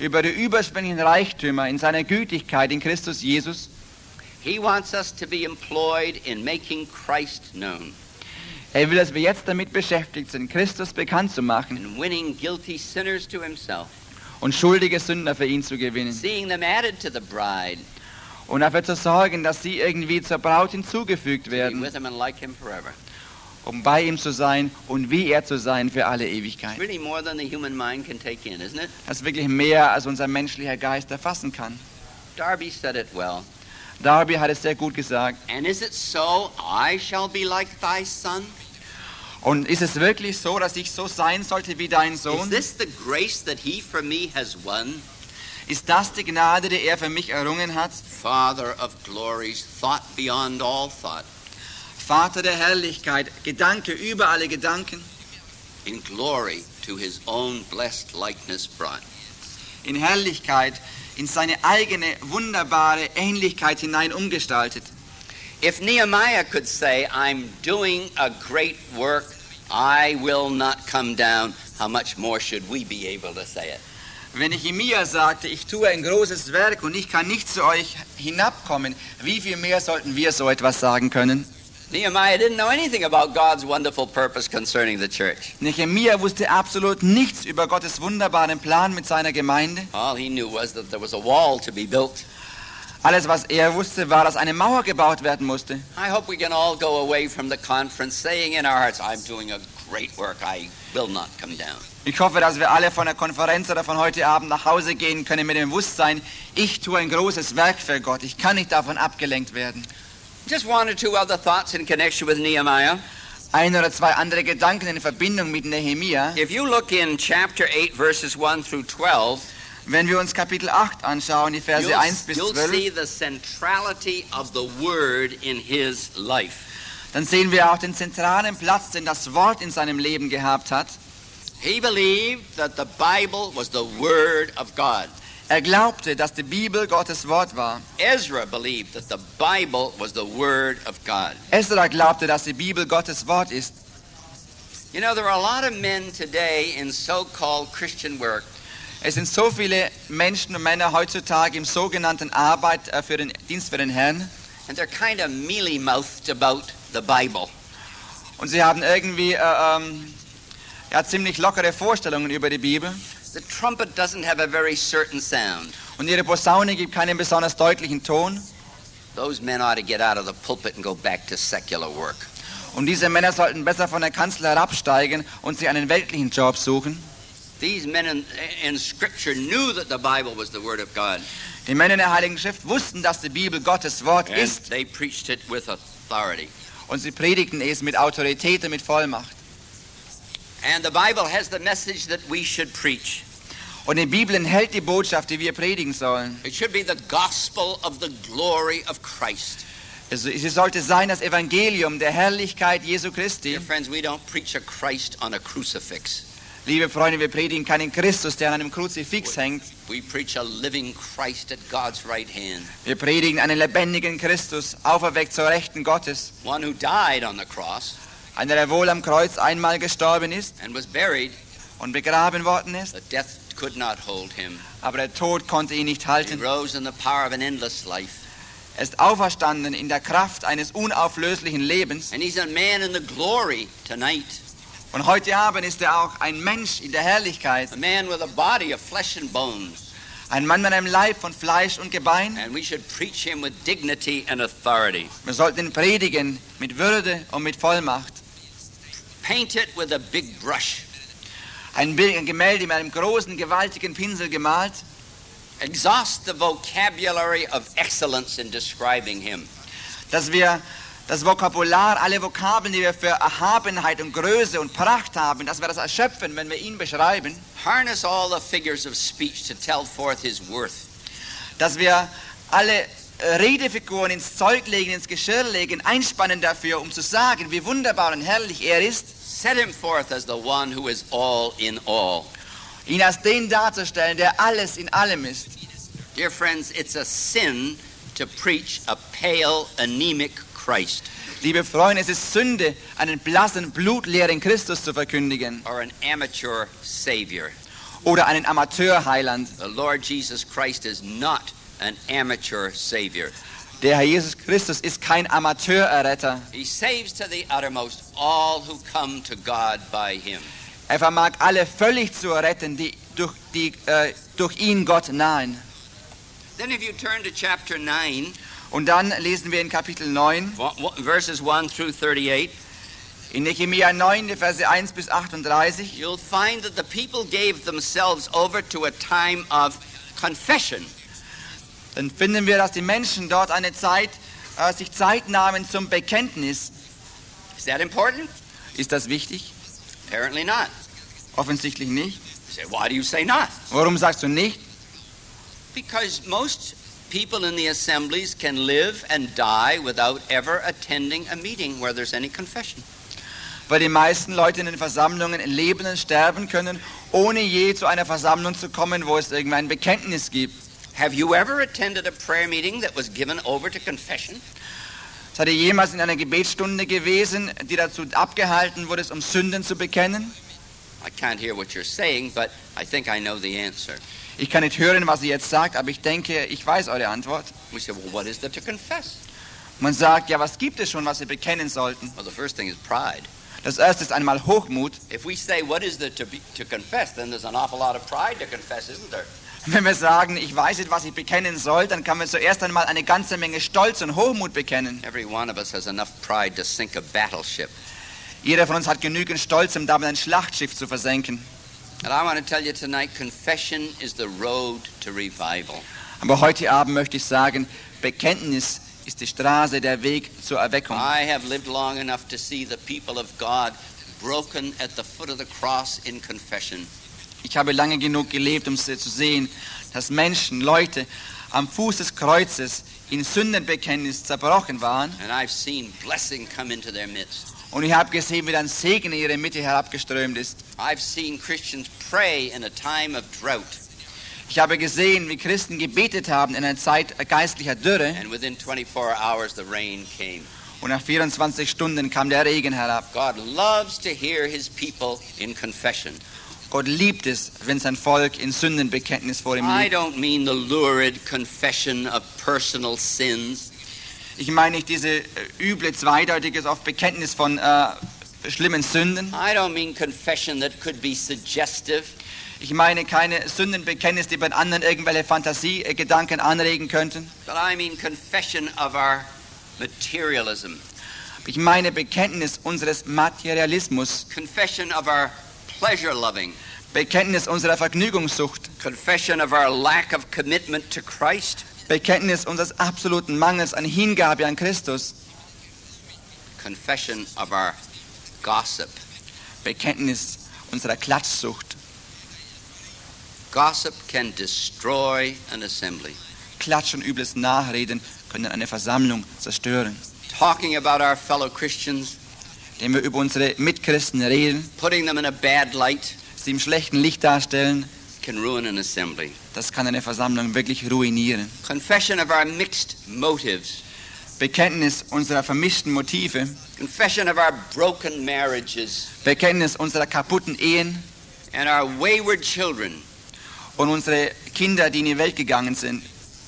über die überschwänglichen Reichtümer in seiner Gütigkeit in Christus Jesus. He wants us to be employed in making Christ known, Er will, dass wir jetzt damit beschäftigt sind, Christus bekannt zu machen in winning guilty sinners to himself, und schuldige Sünder für ihn zu gewinnen. seeing them added to the bride, Und dafür zu sorgen, dass sie irgendwie zur Braut hinzugefügt to be werden, with him and like him forever. um bei ihm zu sein und wie er zu sein für alle It's Ewigkeit. really more than the human mind can take in, isn't it? Das ist wirklich mehr, als unser menschlicher Geist erfassen kann. Darby said it well. Darby hat es sehr gut gesagt. And is it so, I shall be like thy son? Und ist es wirklich so, dass ich so sein sollte wie dein Is Sohn? this the grace that he for me has won? Ist das die Gnade, die er für mich errungen hat? Father of glories, thought beyond all thought, Vater der Herrlichkeit, Gedanke über alle Gedanken, in glory to his own blessed likeness brought. in Herrlichkeit, in seine eigene wunderbare Ähnlichkeit hinein umgestaltet. If Nehemiah could say, I'm doing a great work, I will not come down, how much more should we be able to say it? Wenn Nehemia sagte, ich tue ein großes Werk und ich kann nicht zu euch hinabkommen, wie viel mehr sollten wir so etwas sagen können? Nehemiah didn't know anything about God's wonderful purpose concerning the church. Nehemia wusste absolut nichts über Gottes wunderbaren Plan mit seiner Gemeinde. All he knew was that there was a wall to be built. Alles, was er wusste, war, dass eine Mauer gebaut werden musste. I hope we can all go away from the conference saying in our hearts, I'm doing a great work, I will not come down. Ich hoffe, dass wir alle von der Konferenz oder von heute Abend nach Hause gehen können mit dem Bewusstsein, ich tue ein großes Werk für Gott. Ich kann nicht davon abgelenkt werden. Just one or two other thoughts in connection with Nehemiah. Ein oder zwei andere Gedanken in Verbindung mit Nehemia. If you look in chapter 8, verses 1 through 12, Wenn wir uns Kapitel 8 anschauen, die Verse 1 bis you'll see 12, the centrality of the word in his life. dann sehen wir auch den zentralen Platz, den das Wort in seinem Leben gehabt hat. He believed that the Bible was the word of God. Er glaubte, dass die Bibel Gottes Wort war. Ezra believed that the Bible was the word of God. Esra glaubte, dass die Bibel Gottes Wort ist. You know, there are a lot of men today in so-called Christian work Es sind so viele Menschen und Männer heutzutage im sogenannten Arbeit für den Dienst für den Herrn. and they're kind of mealy-mouthed about the Bible. Und sie haben irgendwie ziemlich lockere Vorstellungen über die Bibel. The trumpet doesn't have a very certain sound. Und ihre Posaune gibt keinen besonders deutlichen Ton. Those men ought to get out of the pulpit and go back to secular work. Und diese Männer sollten besser von der Kanzel herabsteigen und sich einen weltlichen Job suchen. These men in Scripture knew that the Bible was the Word of God, Die Männer in der Heiligen Schrift wussten, dass die Bibel Gottes Wort and ist. they preached it with authority. Und sie predigten es mit Autorität und mit Vollmacht. And the Bible has the message that we should preach. Und die Bibel enthält die Botschaft, die wir predigen sollen. It should be the gospel of the glory of Christ. Sie sollte sein das Evangelium der Herrlichkeit Jesu Christi. Dear friends, we don't preach a Christ on a crucifix. Liebe Freunde, wir predigen keinen Christus, der an einem Kruzifix hängt. We preach a living Christ at God's right hand, Wir predigen einen lebendigen Christus, auferweckt zur Rechten Gottes. one who died on the cross Einer, der wohl am Kreuz einmal gestorben ist and was buried, und begraben worden ist, but death could not hold him. aber der Tod konnte ihn nicht He halten. rose in the power of an endless life. Er ist auferstanden in der Kraft eines unauflöslichen Lebens. And he's a man in the glory tonight, Und heute Abend ist er auch ein Mensch in der Herrlichkeit. a man with a body of flesh and bones. Ein Mann mit einem Leib von Fleisch und Gebein. And we should preach him with dignity and authority. Wir sollten ihn predigen mit Würde und mit Vollmacht. Paint it with a big brush. Ein Bild, ein Gemälde mit einem großen, gewaltigen Pinsel gemalt. Exhaust the vocabulary of excellence in describing him. Dass wir das Vokabular, alle Vokabeln, die wir für Erhabenheit und Größe und Pracht haben, dass wir das erschöpfen, wenn wir ihn beschreiben. Harness all the figures of speech to tell forth his worth. Dass wir alle Redefiguren ins Zeug legen, ins Geschirr legen, einspannen dafür, um zu sagen, wie wunderbar und herrlich er ist. Set him forth as the one who is all in all. Ihn als den darzustellen, der alles in allem ist. Dear friends, it's a sin to preach a pale, anemic Christ Liebe Freunde, es ist Sünde, einen blassen, blutleeren Christus zu verkündigen or an amateur Savior. oder einen Amateurheiland. The Lord Jesus Christ is not an amateur Savior. Der Herr Jesus Christus ist kein Amateurerretter. He saves to the uttermost all who come to God by him. Er vermag alle völlig zu retten, die durch ihn Gott nahen. Then if you turn to chapter 9, Und dann lesen wir in Kapitel 9, verses 1 through 38, in Nehemia 9, die Verse 1 bis 38, you'll find that the people gave themselves over to a time of confession. dann finden wir, dass die Menschen dort sich Zeit nahmen zum Bekenntnis. Is that important? Ist das wichtig? Apparently not. Offensichtlich nicht. You say, why do you say not? Warum sagst du nicht? Because most people in the assemblies can live and die without ever attending a meeting where there's any confession. Weil die meisten Leute in den Versammlungen leben und sterben können, ohne je zu einer Versammlung zu kommen, wo es irgendein Bekenntnis gibt. Have you ever attended a prayer meeting that was given over to confession? Seid ihr jemals in einer Gebetsstunde gewesen, die dazu abgehalten wurde, um Sünden zu bekennen? I can't hear what you're saying, but I think I know the answer. Ich kann nicht hören, was ihr jetzt sagt, aber ich denke, ich weiß eure Antwort. We say, well, what is there to confess? Man sagt, ja, was gibt es schon, was wir bekennen sollten? Well, the first thing is pride. Das erste ist einmal Hochmut. If we say, what is there to confess, then there's an awful lot of pride to confess, isn't there? Wenn wir sagen, ich weiß nicht, was ich bekennen soll, dann kann man zuerst einmal eine ganze Menge Stolz und Hochmut bekennen. Every one of us has enough pride to sink a battleship. Jeder von uns hat genügend Stolz, um damit ein Schlachtschiff zu versenken. And I want to tell you tonight, confession is the road to revival. Aber heute Abend möchte ich sagen, Bekenntnis ist die Straße, der Weg zur Erweckung. I have lived long enough to see the people of God broken at the foot of the cross in confession. Ich habe lange genug gelebt, um zu sehen, dass Menschen, Leute am Fuß des Kreuzes in Sündenbekenntnis zerbrochen waren. And I've seen blessing come into their midst. Und ich habe gesehen, wie dann Segen in ihre Mitte herabgeströmt ist. I've seen Christians pray in a time of drought. Ich habe gesehen, wie Christen gebetet haben in einer Zeit geistlicher Dürre. And within 24 hours the rain came. Und nach 24 Stunden kam der Regen herab. God loves to hear his people in confession. Gott liebt es, wenn sein Volk in Sündenbekenntnis vor ihm I liegt. don't mean the lurid confession of personal sins. Ich meine nicht diese üble, zweideutige auf Bekenntnis von schlimmen Sünden. I don't mean confession that could be suggestive. Ich meine keine Sündenbekenntnis, die bei anderen irgendwelche Fantasiegedanken anregen könnten. But I mean confession of our materialism. Ich meine Bekenntnis unseres Materialismus. Confession of our pleasure loving. Bekenntnis unserer Vergnügungssucht. Confession of our lack of commitment to Christ. Bekenntnis unseres absoluten Mangels an Hingabe an Christus. Confession of our gossip. Bekenntnis unserer Klatschsucht. Gossip can destroy an assembly. Klatsch und übles Nachreden können eine Versammlung zerstören. Talking about our fellow Christians, Indem wir über unsere Mitchristen reden, putting them in a bad light, sie im schlechten Licht darstellen, can ruin an assembly. das kann eine Versammlung wirklich ruinieren. Confession of our mixed motives. Bekenntnis unserer vermischten Motive, Confession of our broken marriages Bekenntnis unserer kaputten Ehen and our wayward children. und unsere Kinder, die in die Welt gegangen sind.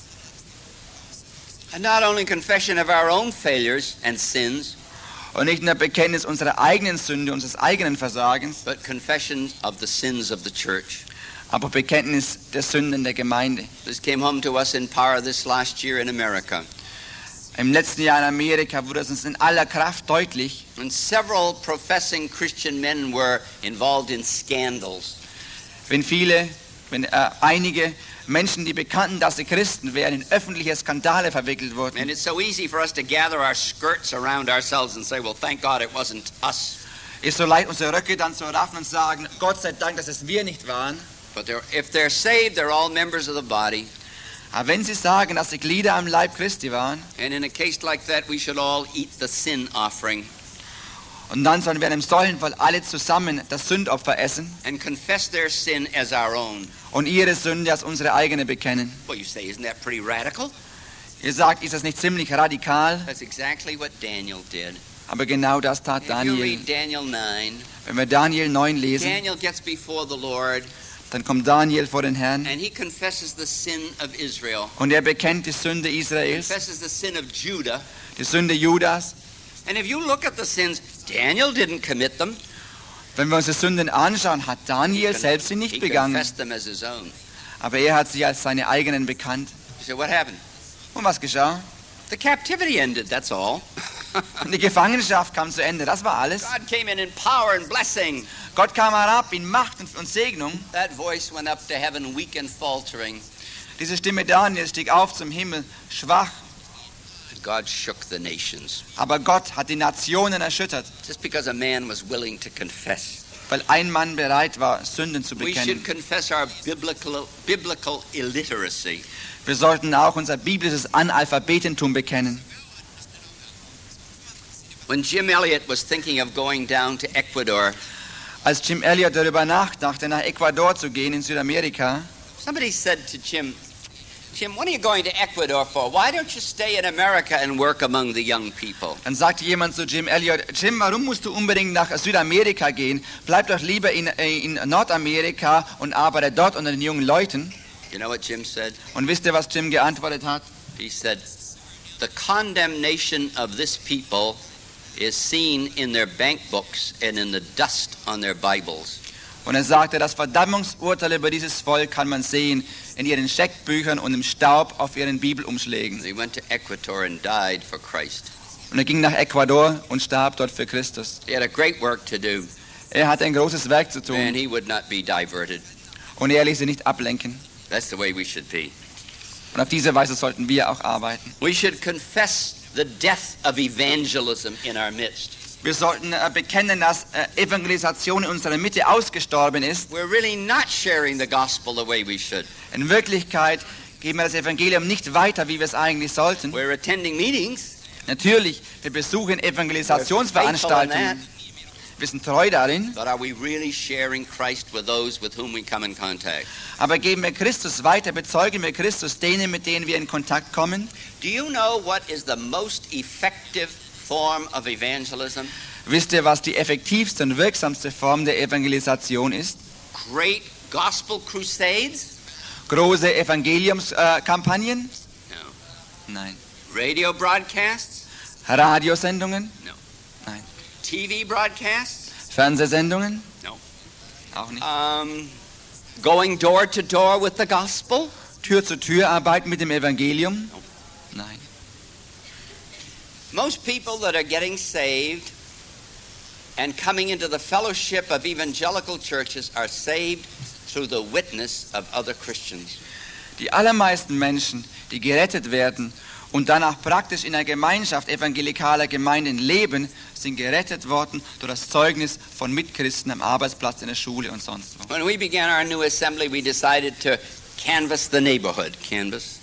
And not only confession of our own failures and sins, Und nicht nur Bekenntnis unserer eigenen Sünde, unseres eigenen Versagens, but confession of the sins of the church. aber Bekenntnis der Sünden der Gemeinde. This came home to us in power this last year in America. Im letzten Jahr in Amerika wurde es uns in aller Kraft deutlich, And several professing Christian men were involved in scandals. wenn einige Menschen, die bekannten, dass sie Christen wären, in öffentliche Skandale verwickelt wurden. And it's so easy for us to gather our skirts around ourselves and say, well, thank God it wasn't us. Ist so leicht, unsere Röcke dann zu raffen und sagen, Gott sei Dank, dass es wir nicht waren. But if they're saved, they're all members of the body. Aber wenn sie sagen, dass sie Glieder am Leib Christi waren, And in a case like that, we should all eat the sin offering und dann sollen wir in einem solchen Fall alle zusammen das Sündopfer essen and confess their sin as our own. und ihre Sünde als unsere eigene bekennen. Well, you say, isn't that pretty radical? Ihr sagt, ist das nicht ziemlich radikal? That's exactly what Daniel did. Aber genau das tat If you Daniel. read Daniel 9, Wenn wir Daniel 9 lesen, Daniel gets before the Lord Dann kommt Daniel vor den Herrn and he confesses the sin of Israel, und er bekennt die Sünde Israels, confesses the sin of Judah. die Sünde Judas. And if you look at the sins, Daniel didn't commit them. Wenn wir uns die Sünden anschauen, hat Daniel selbst sie nicht He begangen, confessed them as his own. aber er hat sie als seine eigenen bekannt. You say, what happened? Und was geschah? The captivity ended, that's all. Und die Gefangenschaft kam zu Ende, das war alles. God came in power and blessing. Gott kam herab in Macht und Segnung. That voice went up to heaven weak and faltering. Diese Stimme Daniel stieg auf zum Himmel, schwach, God shook the nations. aber Gott hat die Nationen erschüttert, Just because a man was willing to confess. weil ein Mann bereit war, Sünden zu We should bekennen. confess our biblical illiteracy. Wir sollten auch unser biblisches Analphabetentum bekennen. When Jim Elliot was thinking of going down to Ecuador, Als Jim Elliot darüber nachdachte, nach Ecuador zu gehen, in Südamerika, somebody said to Jim, Jim, what are you going to Ecuador for? Why don't you stay in America and work among the young people? dann sagte jemand zu Jim Elliot, Jim, warum musst du unbedingt nach Südamerika gehen? Bleib doch lieber in Nordamerika und arbeite dort unter den jungen Leuten. You know what Jim said? Und wisst ihr, was Jim geantwortet hat? He said, the condemnation of this people is seen in their bank books and in the dust on their Bibles. Und er sagte, das Verdammungsurteil über dieses Volk kann man sehen in ihren Scheckbüchern und im Staub auf ihren Bibelumschlägen. He went to Ecuador and died for Christ. Und er ging nach Ecuador und starb dort für Christus. He had a great work to do, Er hatte ein großes Werk zu and tun he would not be diverted. und er ließ sie nicht ablenken. That's the way we should be. Und auf diese Weise sollten wir auch arbeiten. We should confess the death of evangelism in our midst. Wir sollten bekennen, dass Evangelisation in unserer Mitte ausgestorben ist. We're really not sharing the gospel the way we should. In Wirklichkeit geben wir das Evangelium nicht weiter, wie wir es eigentlich sollten. We're attending meetings. Natürlich, wir besuchen Evangelisationsveranstaltungen. Wir sind treu darin, But are we really sharing Christ with those with whom we come in contact? aber geben wir Christus weiter, bezeugen wir Christus denen, mit denen wir in Kontakt kommen. Do you know what is the most effective form of evangelism? Wisst ihr, was die effektivste und wirksamste Form der Evangelisation ist? Great gospel crusades? Große Evangeliumskampagnen? No. Nein. Radio broadcasts? Radiosendungen? No. Nein. TV broadcasts? Fernsehsendungen? No. Auch nicht. Going door to door with the gospel? Tür zu Tür arbeiten mit dem Evangelium? Nein. Most people that are getting saved and coming into the fellowship of evangelical churches are saved through the witness of other Christians. Die allermeisten Menschen, die gerettet werden und danach praktisch in der Gemeinschaft evangelikaler Gemeinden leben, sind gerettet worden durch das Zeugnis von Mitchristen am Arbeitsplatz, in der Schule und sonst wo. When we began our new assembly, we decided to canvass the neighborhood. Canvass.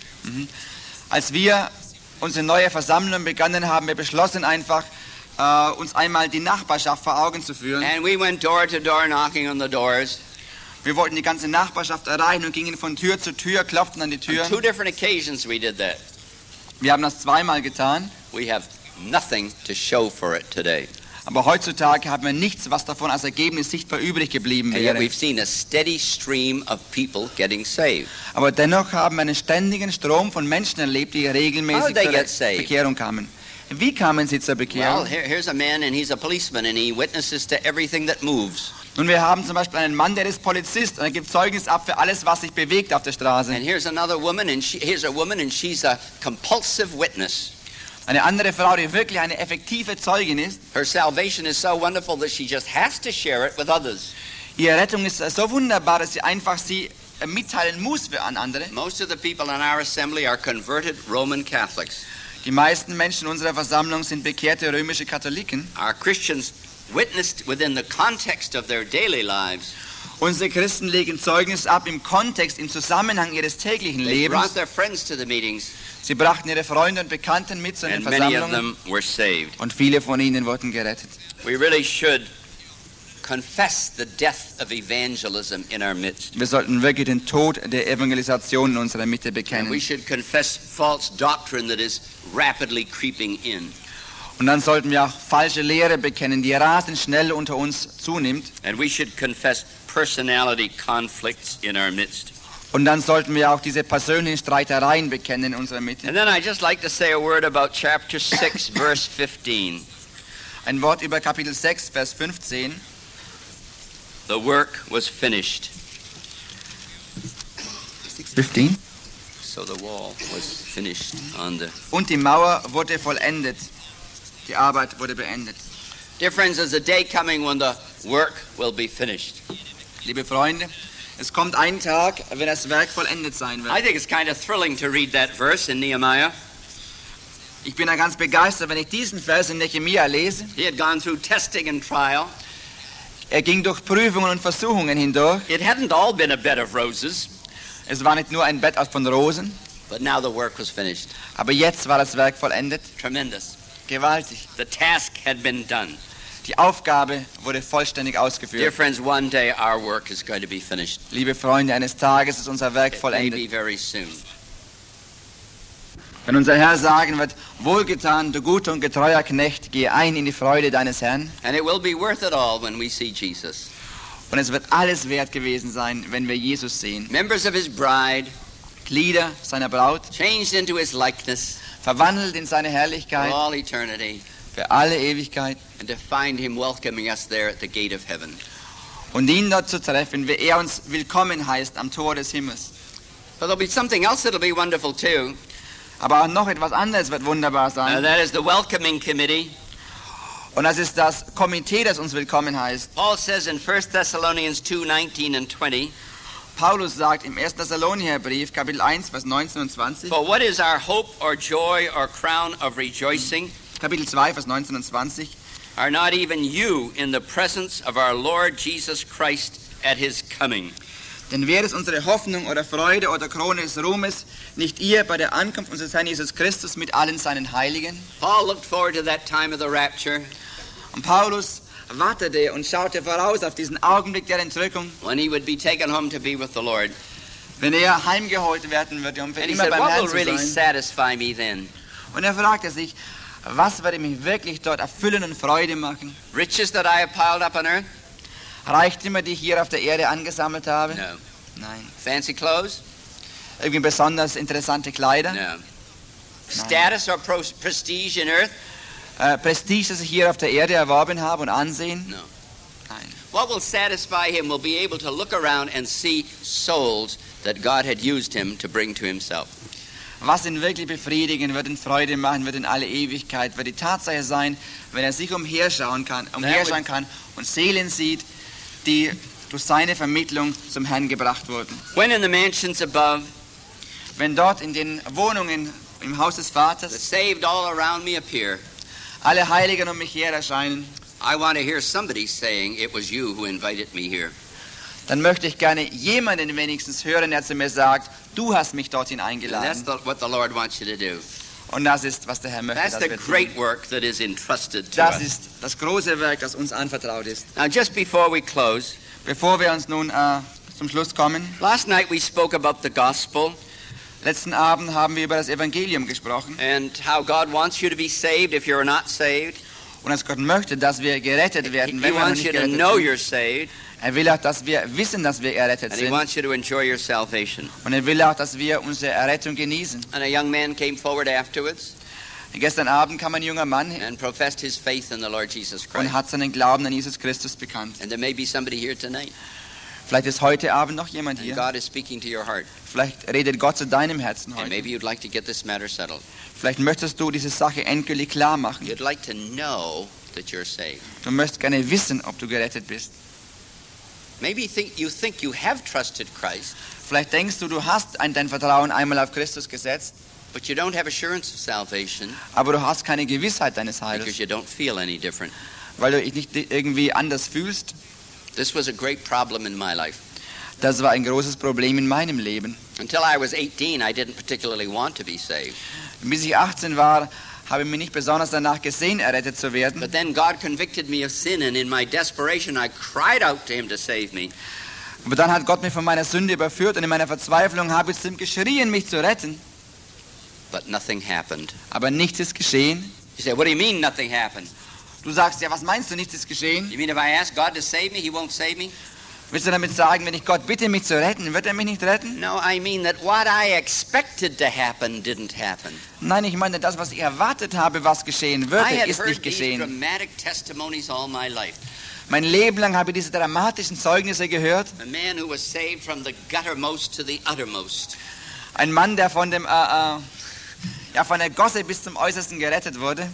Als wir unsere neue Versammlung begonnen haben, wir beschlossen einfach, uns einmal die Nachbarschaft vor Augen zu führen. And we went door to door knocking on the doors. Wir wollten die ganze Nachbarschaft erreichen und gingen von Tür zu Tür, klopften an die On Türen. 2 different occasions we did that. Wir haben das zweimal getan, We have nothing to show for it today. aber heutzutage haben wir nichts, was davon als Ergebnis sichtbar übrig geblieben And yet wäre. we've seen a steady stream of people getting saved. Aber dennoch haben wir einen ständigen Strom von Menschen erlebt, die How regelmäßig did they zur get saved? Bekehrung kamen. Wie kamen sie zur Well, Bekehrung? here's a man and he's a policeman and he witnesses to everything that moves. Nun, wir haben zum Beispiel einen Mann, der ist Polizist und er gibt Zeugnis ab für alles, was sich bewegt auf der Straße. And here's another woman and here's a woman and she's a compulsive witness. Eine andere Frau, die wirklich eine effektive Zeugin ist. Her salvation is so wonderful that she just has to share it with others. Ihre Rettung ist so wunderbar, dass sie einfach sie mitteilen muss für andere. Most of the people in our assembly are converted Roman Catholics. Die meisten Menschen in unserer Versammlung sind bekehrte römische Katholiken. Our Christians witnessed within the context of their daily lives. Unsere Christen legen Zeugnis ab im Kontext, im Zusammenhang ihres täglichen They brought Lebens. their friends to the meetings Sie brachten ihre Freunde und Bekannten mit zu den and many of Versammlungen them were saved. und viele von ihnen wurden gerettet. We really should confess the death of evangelism in our midst. Wir sollten wirklich den Tod der Evangelisation in unserer Mitte And we bekennen. should confess false doctrine that is rapidly creeping in. Und dann sollten wir auch falsche Lehre bekennen, die rasend schnell unter uns zunimmt. And we should confess personality conflicts in our midst. Und dann sollten wir auch diese persönlichen Streitereien bekennen in unserer Mitte. And then I'd just like to say a word about chapter 6, verse 15. Ein Wort über Kapitel 6, Vers 15. The work was finished. 15. So the wall was finished on the... Und die Mauer wurde vollendet. Die Arbeit wurde beendet. Dear friends, there's a day coming when the work will be finished. Liebe Freunde, es kommt ein Tag, wenn das Werk vollendet sein I wird. think it's kind of thrilling to read that verse in Nehemiah. Ich bin da ganz begeistert, wenn ich diesen Vers in Nehemia lese. He had gone through testing and trial. Er ging durch Prüfungen und Versuchungen hindurch. It hadn't all been a bed of roses, Es war nicht nur ein Bett von Rosen, but now the work was finished. aber jetzt war das Werk vollendet. Tremendous. Gewaltig. The task had been done. Die Aufgabe wurde vollständig Dear ausgeführt. friends, one day our work is going to be finished. Liebe Freunde, eines Tages ist unser Werk It may be vollendet. very soon. Wenn unser Herr sagen wird, wohlgetan, du guter und getreuer Knecht, gehe ein in die Freude deines Herrn. And it will be worth it all when we see Jesus. Und es wird alles wert gewesen sein, wenn wir Jesus sehen. Members of his bride, Glieder seiner Braut, changed into his likeness verwandelt in seine for Herrlichkeit all eternity, für alle Ewigkeit. and to find him welcoming us there at the gate of heaven. Und ihn dort zu treffen, wie er uns willkommen heißt am Tor des Himmels. But there'll be something else that'll be wonderful too. Aber auch noch etwas anderes wird wunderbar sein. That is the welcoming committee. Und das ist das Komitee, das uns willkommen heißt. Paul says in 1 Thessalonians 2:19 and 20, Paulus sagt im 1. Thessalonicherbrief, Kapitel 1, Vers 19 und 20, for what is our hope or joy or crown of rejoicing? Kapitel 2, Vers 19 und 20, Are not even you in the presence of our Lord Jesus Christ at his coming? denn wer ist unsere Hoffnung oder Freude oder Krone des Ruhmes, nicht ihr bei der Ankunft unseres Herrn Jesus Christus mit allen seinen Heiligen? Paul looked forward to that time of the rapture Und Paulus wartete und schaute voraus auf diesen Augenblick der Entrückung, when he would be taken home to be with the Lord. wenn er heimgeholt werden würde, um für And he immer said, beim what Herrn will zu really sein. satisfy me then? Und er fragte sich, was würde mich wirklich dort erfüllen und Freude machen? Riches that I have piled up on earth? Reichtümer, die ich hier auf der Erde angesammelt habe? No. Nein. Fancy clothes? Irgendwie besonders interessante Kleider? No. Status or prestige in earth? Prestige, das ich hier auf der Erde erworben habe und Ansehen? No. Nein. What will satisfy him will be able to look around and see souls that God had used him to bring to himself. Was ihn wirklich befriedigen, wird ihn Freude machen, wird in alle Ewigkeit, wird die Tatsache sein, wenn er sich umherschauen kann und Seelen sieht, die durch seine Vermittlung zum Herrn gebracht wurden. When in the mansions above, Wenn dort in den Wohnungen im Haus des the Vaters saved all around me appear, alle Heiligen um mich her erscheinen, I want to hear somebody saying, it was you who invited me here. dann möchte ich gerne jemanden wenigstens hören, der zu mir sagt, du hast mich dorthin And eingeladen. what the Lord wants you to do. Und das ist, was der Herr möchte, That's dass the wir tun. great work that is entrusted to Das us. ist das große Werk, das uns anvertraut ist. Now, just before we close, Bevor wir uns nun zum Schluss kommen, last night we spoke about the gospel letzten Abend haben wir über das Evangelium gesprochen and how God wants you to be saved if you're not saved. und dass Gott möchte, dass wir gerettet werden, He wenn wir noch wants nicht you to gerettet know sind. you're saved, Er will auch, dass wir wissen, dass wir errettet and He sind wants you to enjoy your salvation. und er will auch, dass wir unsere Errettung genießen. And a young man came forward afterwards Gestern Abend kam ein junger Mann and professed his faith in the Lord Jesus und Christ. hat seinen Glauben an Jesus Christus bekannt. And there may be somebody here tonight, Vielleicht ist heute Abend noch jemand and hier. God is speaking to your heart. Vielleicht redet Gott zu deinem Herzen And heute. maybe you'd like to get this matter settled. Vielleicht möchtest du diese Sache endgültig klar machen. You'd like to know that you're saved. Du möchtest gerne wissen, ob du gerettet bist. Maybe you think you have trusted Christ, Vielleicht denkst du, du hast dein Vertrauen einmal auf Christus gesetzt, but you don't have assurance of salvation aber du hast keine Gewissheit deines because Heils, you don't feel any different. weil du dich nicht irgendwie anders fühlst. This was a great problem in my life. Das war ein großes Problem in meinem Leben. Until I was 18, I didn't particularly want to be saved. Bis ich 18 war, habe ich mich nicht besonders danach gesehen, errettet zu werden. But then God convicted me of sin, and in my desperation, I cried out to Him to save me. Aber dann hat Gott mich von meiner Sünde überführt und in meiner Verzweiflung habe ich zu ihm geschrien, mich zu retten. But nothing happened. Aber nichts ist geschehen. You say, what do you mean nothing happened? Du sagst, ja, was meinst du, nichts ist geschehen? You mean if I ask God to save me, He won't save me? Willst du damit sagen, wenn ich Gott bitte, mich zu retten, wird er mich nicht retten? No, I mean that what I expected to happen didn't happen. Nein, ich meine, das, was ich erwartet habe, was geschehen würde, I had ist heard nicht these geschehen. dramatic testimonies all my life. Mein Leben lang habe ich diese dramatischen Zeugnisse gehört. A man who was saved from the guttermost to the uttermost. Ein Mann, der von der Gosse bis zum Äußersten gerettet wurde.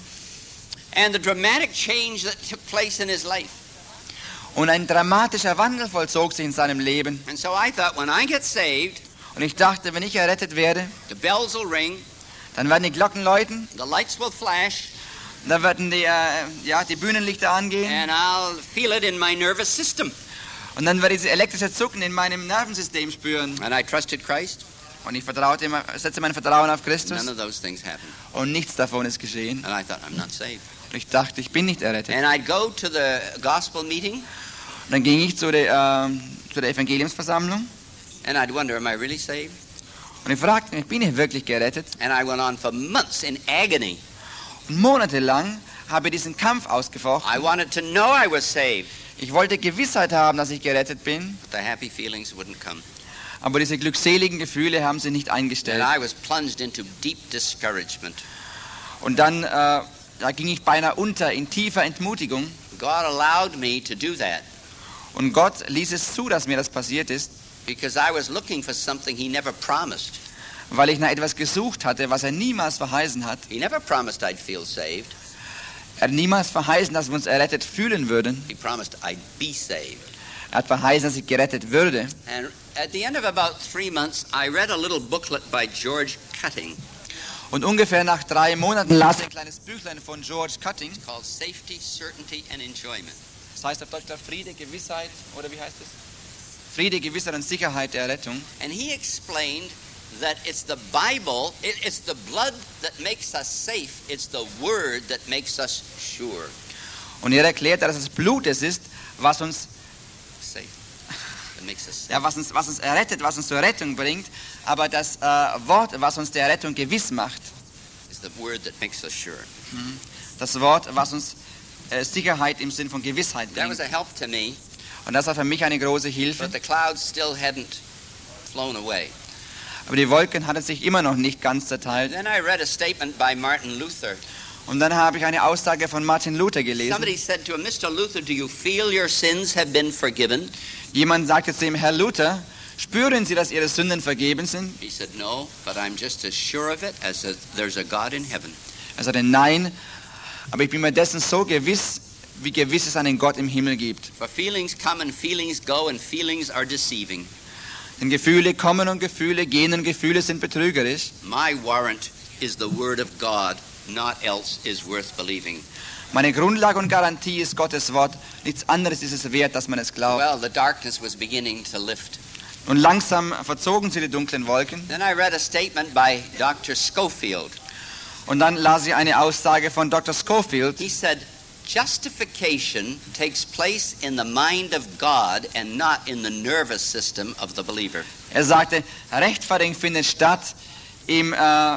And the dramatic change that took place in his life. Und ein dramatischer Wandel vollzog sich in seinem Leben. And so I thought, when I get saved, Und ich dachte, wenn ich errettet werde, the bells will ring, dann werden die Glocken läuten, the lights will flash, dann werden die Bühnenlichter angehen and I'll feel it in my nervous system. und dann werde ich dieses elektrische Zucken in meinem Nervensystem spüren. And I trusted Christ. Und ich setze mein Vertrauen auf Christus None of those things happened. und nichts davon ist geschehen. And I thought, I'm not saved. Und ich dachte, ich bin nicht errettet. And I'd go to the gospel meeting, Und dann ging ich zu der Evangeliumsversammlung and I'd wonder, am I really saved? und ich fragte mich, bin ich wirklich gerettet? And I went on for months in agony. Und monatelang habe ich diesen Kampf ausgefochten. I wanted to know I was saved, Ich wollte Gewissheit haben, dass ich gerettet bin, but the happy feelings wouldn't come. aber diese glückseligen Gefühle haben sie nicht And eingestellt. I was plunged into deep discouragement. Und dann da ging ich beinahe unter in tiefer Entmutigung. God allowed me to do that Und Gott ließ es zu, dass mir das passiert ist, because I was looking for something He never promised. weil ich nach etwas gesucht hatte, was er niemals verheißen hat. He never promised I'd feel saved. Er hat niemals verheißen, dass wir uns errettet fühlen würden. He promised I'd be saved. Er hat verheißen, dass ich gerettet würde. And at the end of about 3 months, I read a little booklet by George Cutting Und ungefähr nach 3 Monaten las ich ein kleines Büchlein von George Cutting. called Safety, Certainty, and Enjoyment. Das heißt auf Deutsch Friede, Gewissheit, oder wie heißt es? Friede, Gewissheit und Sicherheit der Errettung. And he explained that it's the Bible, it's the blood that makes us safe, it's the word that makes us sure. Und er erklärte, dass das Blut es ist, was uns, Safe. That makes us safe. ja, was uns errettet, was uns zur Rettung bringt. Aber das Wort, was uns der Rettung gewiss macht, It's the word that makes us sure. das Wort, was uns Sicherheit im Sinn von Gewissheit That was bringt. a help to me, Und das war für mich eine große Hilfe. but the clouds still hadn't flown away. Aber die Wolken hatten sich immer noch nicht ganz zerteilt. Then I read a statement by Martin Luther. Und dann habe ich eine Aussage von Martin Luther gelesen. Somebody said to him, Mr. Luther, do you feel your sins have been forgiven? Jemand sagte zu ihm, Herr Luther, spüren Sie, dass Ihre Sünden vergeben sind? He said, no, but I'm just as sure of it as that there's a God in heaven. Er sagte, nein, aber ich bin mir dessen so gewiss, wie gewiss es einen Gott im Himmel gibt. For feelings come and feelings go, and feelings are deceiving. Denn Gefühle kommen und Gefühle gehen und Gefühle sind betrügerisch. My warrant is the word of God, not else is worth believing. Meine Grundlage und Garantie ist Gottes Wort. Nichts anderes ist es wert, dass man es glaubt. Well, the darkness was beginning to lift. Und langsam verzogen sie die dunklen Wolken. Then I read a statement by Dr. Schofield. Und dann las ich eine Aussage von Dr. Schofield. He said, justification takes place in the mind of God and not in the nervous system of the believer. Er sagte, Rechtfertigung findet statt in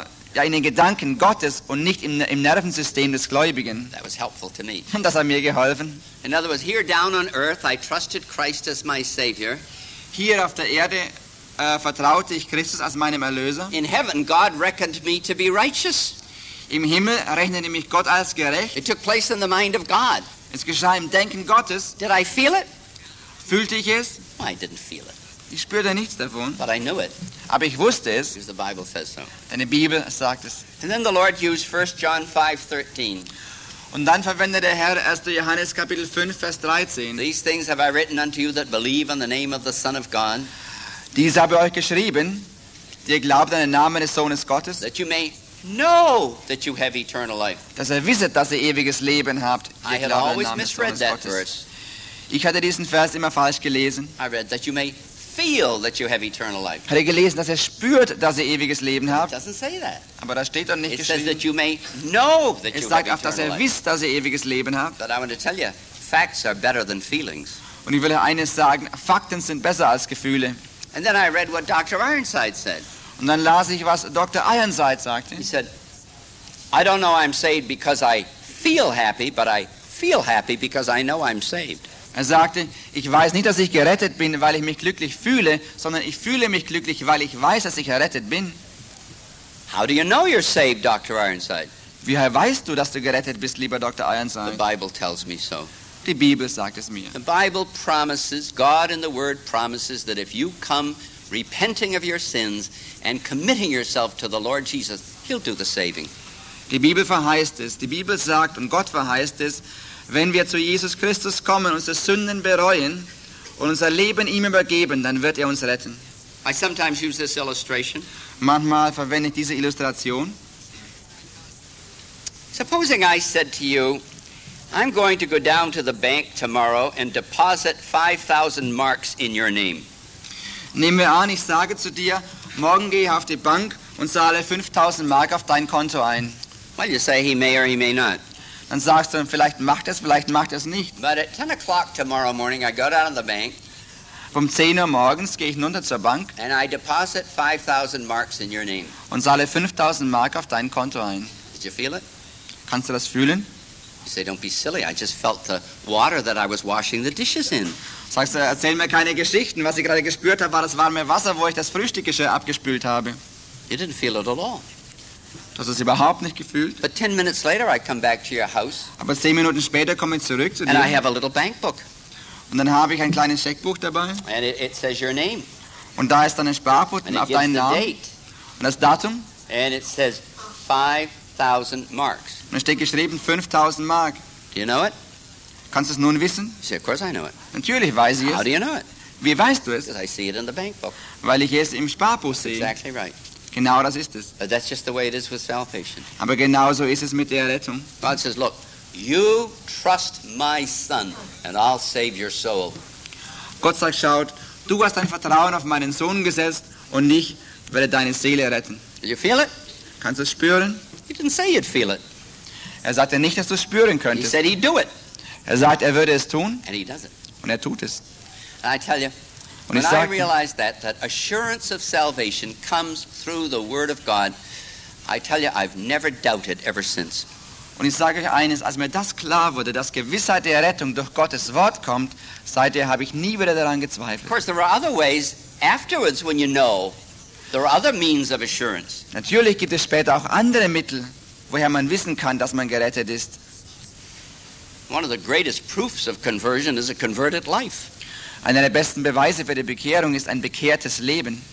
den Gedanken Gottes und nicht im Nervensystem des Gläubigen. That was helpful to me. Und das hat mir geholfen. In other words, here down on earth, I trusted Christ as my Savior. Hier auf der Erde vertraute ich Christus als meinem Erlöser. In heaven, God reckoned me to be righteous. Im Himmel rechnete mich Gott als gerecht. It took place in the mind of God. Es geschah im Denken Gottes. Did I feel it? Fühlte ich es? I didn't feel it, Ich spürte nichts davon. but I knew it, Aber ich wusste es, because the Bible says so. denn die Bibel sagt es. And then the Lord used 1 John 5:13. Und dann verwendet der Herr 1. Johannes Kapitel 5, Vers 13. These things have I written unto you that believe on the name of the Son of God, Dies habe ich euch geschrieben, die ihr glaubt an den Namen des Sohnes Gottes, that you may know that you have eternal life. dass ihr wisset, dass ihr ewiges Leben habt. I Ihr had glaubt an den always Namen des misread Sohnes that Gottes. verse. Ich hatte diesen Vers immer falsch gelesen. I read that you may feel that you have eternal life. Ich hatte gelesen, dass ihr spürt, dass ihr ewiges Leben It habt. doesn't say that. Aber da steht doch nicht It says that geschrieben. you may know that Es you sagt have auch, dass eternal ihr life. wisst, dass ihr ewiges Leben habt. But I want to tell you, facts are better than feelings. Und ich will euch eines sagen, Fakten sind besser als Gefühle. And then I read what Dr. Ironside said. Und dann las ich, was Dr. Ironside sagte. He said, I don't know I'm saved because I feel happy, but I feel happy because I know I'm saved. Er sagte, ich weiß nicht, dass ich gerettet bin, weil ich mich glücklich fühle, sondern ich fühle mich glücklich, weil ich weiß, dass ich errettet bin. How do you know you're saved, Dr. Ironside? Woher weißt du, dass du gerettet bist, lieber Dr. The Ironside? Bible tells me so. Die Bibel sagt es mir. The Bible promises, God in the Word promises that if you come repenting of your sins and committing yourself to the Lord Jesus, He'll do the saving. Die Bibel verheißt es, die Bibel sagt und Gott verheißt es, wenn wir zu Jesus Christus kommen, unsere Sünden bereuen und unser Leben ihm übergeben, dann wird er uns retten. I sometimes use this illustration. Manchmal verwende ich diese Illustration. Supposing I said to you, I'm going to go down to the bank tomorrow and deposit 5,000 marks in your name. Nehmen wir an, ich sage zu dir, morgen gehe ich auf die Bank und zahle 5.000 Mark auf dein Konto ein. Well, you say he may or he may not. Dann sagst du, vielleicht macht er es nicht. But at 10 o'clock tomorrow morning, I go down to the bank Um 10 Uhr morgens gehe ich runter zur Bank and I deposit 5,000 marks in your name. und zahle 5.000 Mark auf dein Konto ein. Did you feel it? Kannst du das fühlen? You say, don't be silly. I just felt the water that I was washing the dishes in. Sagst du, erzähl mir keine Geschichten. Was ich gerade gespürt habe, war das warme Wasser, wo ich das Frühstückgeschirr abgespült habe. You didn't feel it at all. Du hast es überhaupt nicht gefühlt. But 10 minutes later, I come back to your house Aber 10 Minuten später komme ich zurück zu and I dir have a little bank book. und dann habe ich ein kleines Scheckbuch dabei And it says your name. und da ist dann ein Sparbuch And it auf gives deinen the Namen date. und das Datum And it says 5,000 marks. und da steht geschrieben 5.000 Mark. Do you know it? Kannst du es nun wissen? You say, of course I know it. Natürlich weiß ich How es. do you know it? Wie weißt du es? Because I see it in the bank book. Weil ich es im Sparbuch sehe. Exactly right. Genau das ist es. But that's just the way it is with salvation. Aber genau so ist es mit der Rettung. God says, look, you trust my son and I'll save your soul. Gott sagt, schaut, du hast dein Vertrauen auf meinen Sohn gesetzt und ich werde deine Seele retten. Did you feel it? Kannst du es spüren? He didn't say you'd feel it. Er sagte nicht, dass du es spüren He könntest. said he'd do it. Er sagt, er würde es tun And he does it. und er tut es. And I tell you, Und when ich I sage, realized that assurance of salvation comes through the Word of God, I tell you, I've never doubted ever since. euch eines, als mir das klar wurde, dass Gewissheit der Rettung durch Gottes Wort kommt, seither habe ich nie wieder daran Of gezweifelt. course, there are other ways afterwards when you know. There are other means of assurance. Natürlich gibt es später auch andere Mittel, woher man wissen kann, dass man gerettet ist. One of the greatest proofs of conversion is a converted life. Einer der besten Beweise für die Bekehrung ist ein bekehrtes Leben.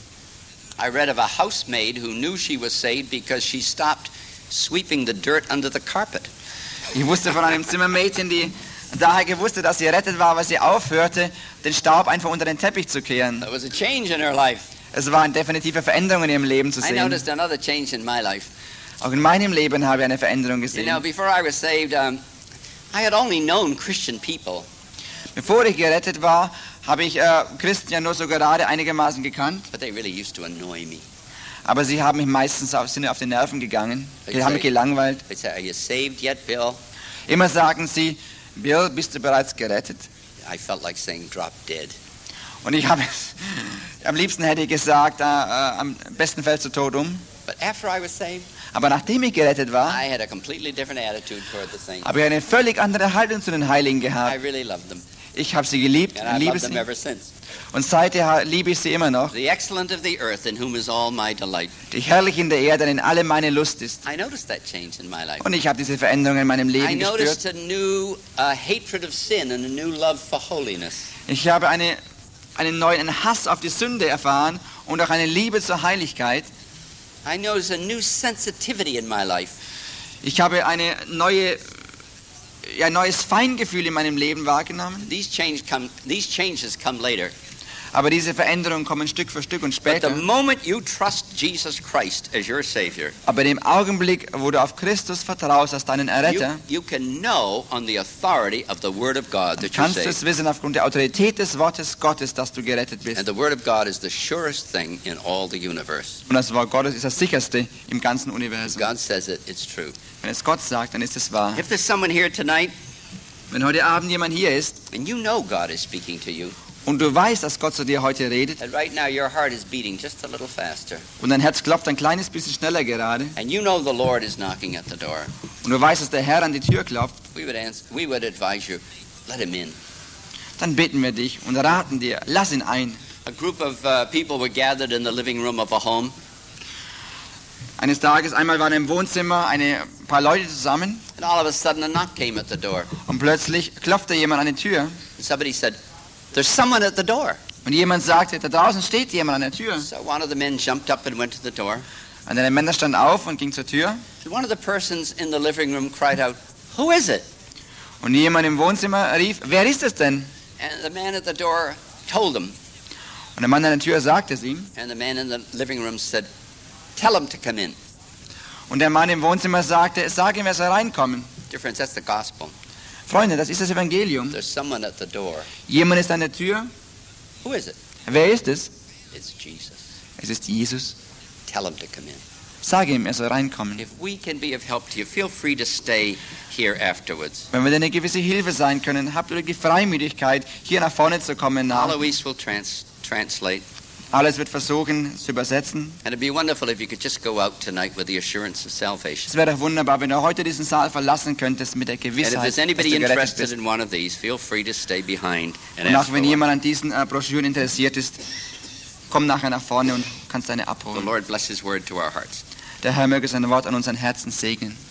I read of a housemaid who knew she was saved because she stopped sweeping the dirt under the carpet. Ich wusste von einem Zimmermädchen, die daher gewusst, dass sie errettet war, weil sie aufhörte, den Staub einfach unter den Teppich zu kehren. There was a change in her life. Es war eine definitive Veränderung in ihrem Leben zu I sehen. noticed another change in my life. Auch in meinem Leben habe ich eine Veränderung You know, gesehen. before I was saved, I had only known Christian people. Bevor ich gerettet war, habe ich Christen ja nur so gerade einigermaßen gekannt. But they really used to annoy me. Aber sie haben mich meistens sind auf die Nerven gegangen. Die haben mich Okay. gelangweilt. They'd say, are you saved yet, Bill? Immer sagen sie, Bill, bist du bereits gerettet? I felt like saying, drop dead. Und ich habe am liebsten hätte ich gesagt, am besten fällst du tot um. But after I was saved, Aber nachdem ich gerettet war, I had a completely different attitude toward the saints. habe ich eine völlig andere Haltung zu den Heiligen I gehabt. really loved them, Ich habe sie geliebt and und I liebe love them sie. ever since. Und seither liebe ich sie immer noch. The excellent of the earth, in whom is all my delight. Die herrlich in der Erde, in alle meine Lust ist. I noticed that change in my life. Und ich habe diese Veränderung in meinem I Leben noticed gespürt. a new hatred of sin and a new love for holiness. Ich habe einen neuen Hass auf die Sünde erfahren und auch eine Liebe zur Heiligkeit. I noticed a new sensitivity in my life. Ich habe ein neues Feingefühl in meinem Leben wahrgenommen. These changes come later. Aber diese Veränderungen kommen Stück für Stück und But später. the moment you trust Jesus Christ as your Savior, Aber in dem Augenblick, wo du auf Christus vertraust als deinen Erretter, you can know on the authority of the Word of God that you're kannst du saved. es wissen aufgrund der Autorität des Wortes Gottes, dass du gerettet bist. And the Word of God is the surest thing in all the universe. Und das Wort Gottes ist das sicherste im ganzen Universum. God says it, it's true. Wenn es Gott sagt, dann ist es wahr. If there's someone here tonight Wenn heute Abend jemand hier ist and you know God is speaking to you, und du weißt, dass Gott zu dir heute redet and right now your heart is beating just a little faster, und dein Herz klopft ein kleines bisschen schneller gerade and you know the Lord is knocking at the door, und du weißt, dass der Herr an die Tür klopft, we would advise you, let him in. dann bitten wir dich und raten dir, lass ihn ein. A group of people were gathered in the living room of a home. Eines Tages, einmal waren im Wohnzimmer ein paar Leute zusammen And all of a sudden a knock came at the door. und plötzlich klopfte jemand an die Tür And somebody said, "There's someone at the door." und jemand sagte, da draußen steht jemand an der Tür. So one of the men jumped up and went to the door. Einer der Männer stand auf und ging zur Tür And one of the persons in the living room cried out, "Who is it?" und jemand im Wohnzimmer rief, wer ist es denn? And the man at the door told him. Und der Mann an der Tür sagte es ihm And the man in the living room said, "Tell him to come in." und der Mann im Wohnzimmer sagte, sag ihm, er soll reinkommen. Dear friends, that's the gospel. Freunde, das ist das Evangelium. There's someone at the door. Jemand ist an der Tür. Who is it? Wer ist es? It's Jesus. Es ist Jesus. Tell him to come in. Sag ihm, er soll reinkommen. If we can be of help to you, feel free to stay here afterwards. Wenn wir dir eine gewisse Hilfe sein können, habt ihr die Freimütigkeit, hier nach vorne zu kommen. Alois will translate. Alles wird versuchen zu übersetzen. And it'd be wonderful if you could just go out tonight with the assurance of salvation. Es wäre doch wunderbar, wenn du heute diesen Saal verlassen könntest mit der And if Gewissheit, there's dass anybody du gerettet interested bist. in one of these, feel free to stay behind and Und ask auch wenn for one. jemand an diesen Broschüren interessiert ist, komm nachher nach vorne und kannst deine The abholen. Lord bless His word to our hearts. Der Herr möge sein Wort an unseren Herzen segnen.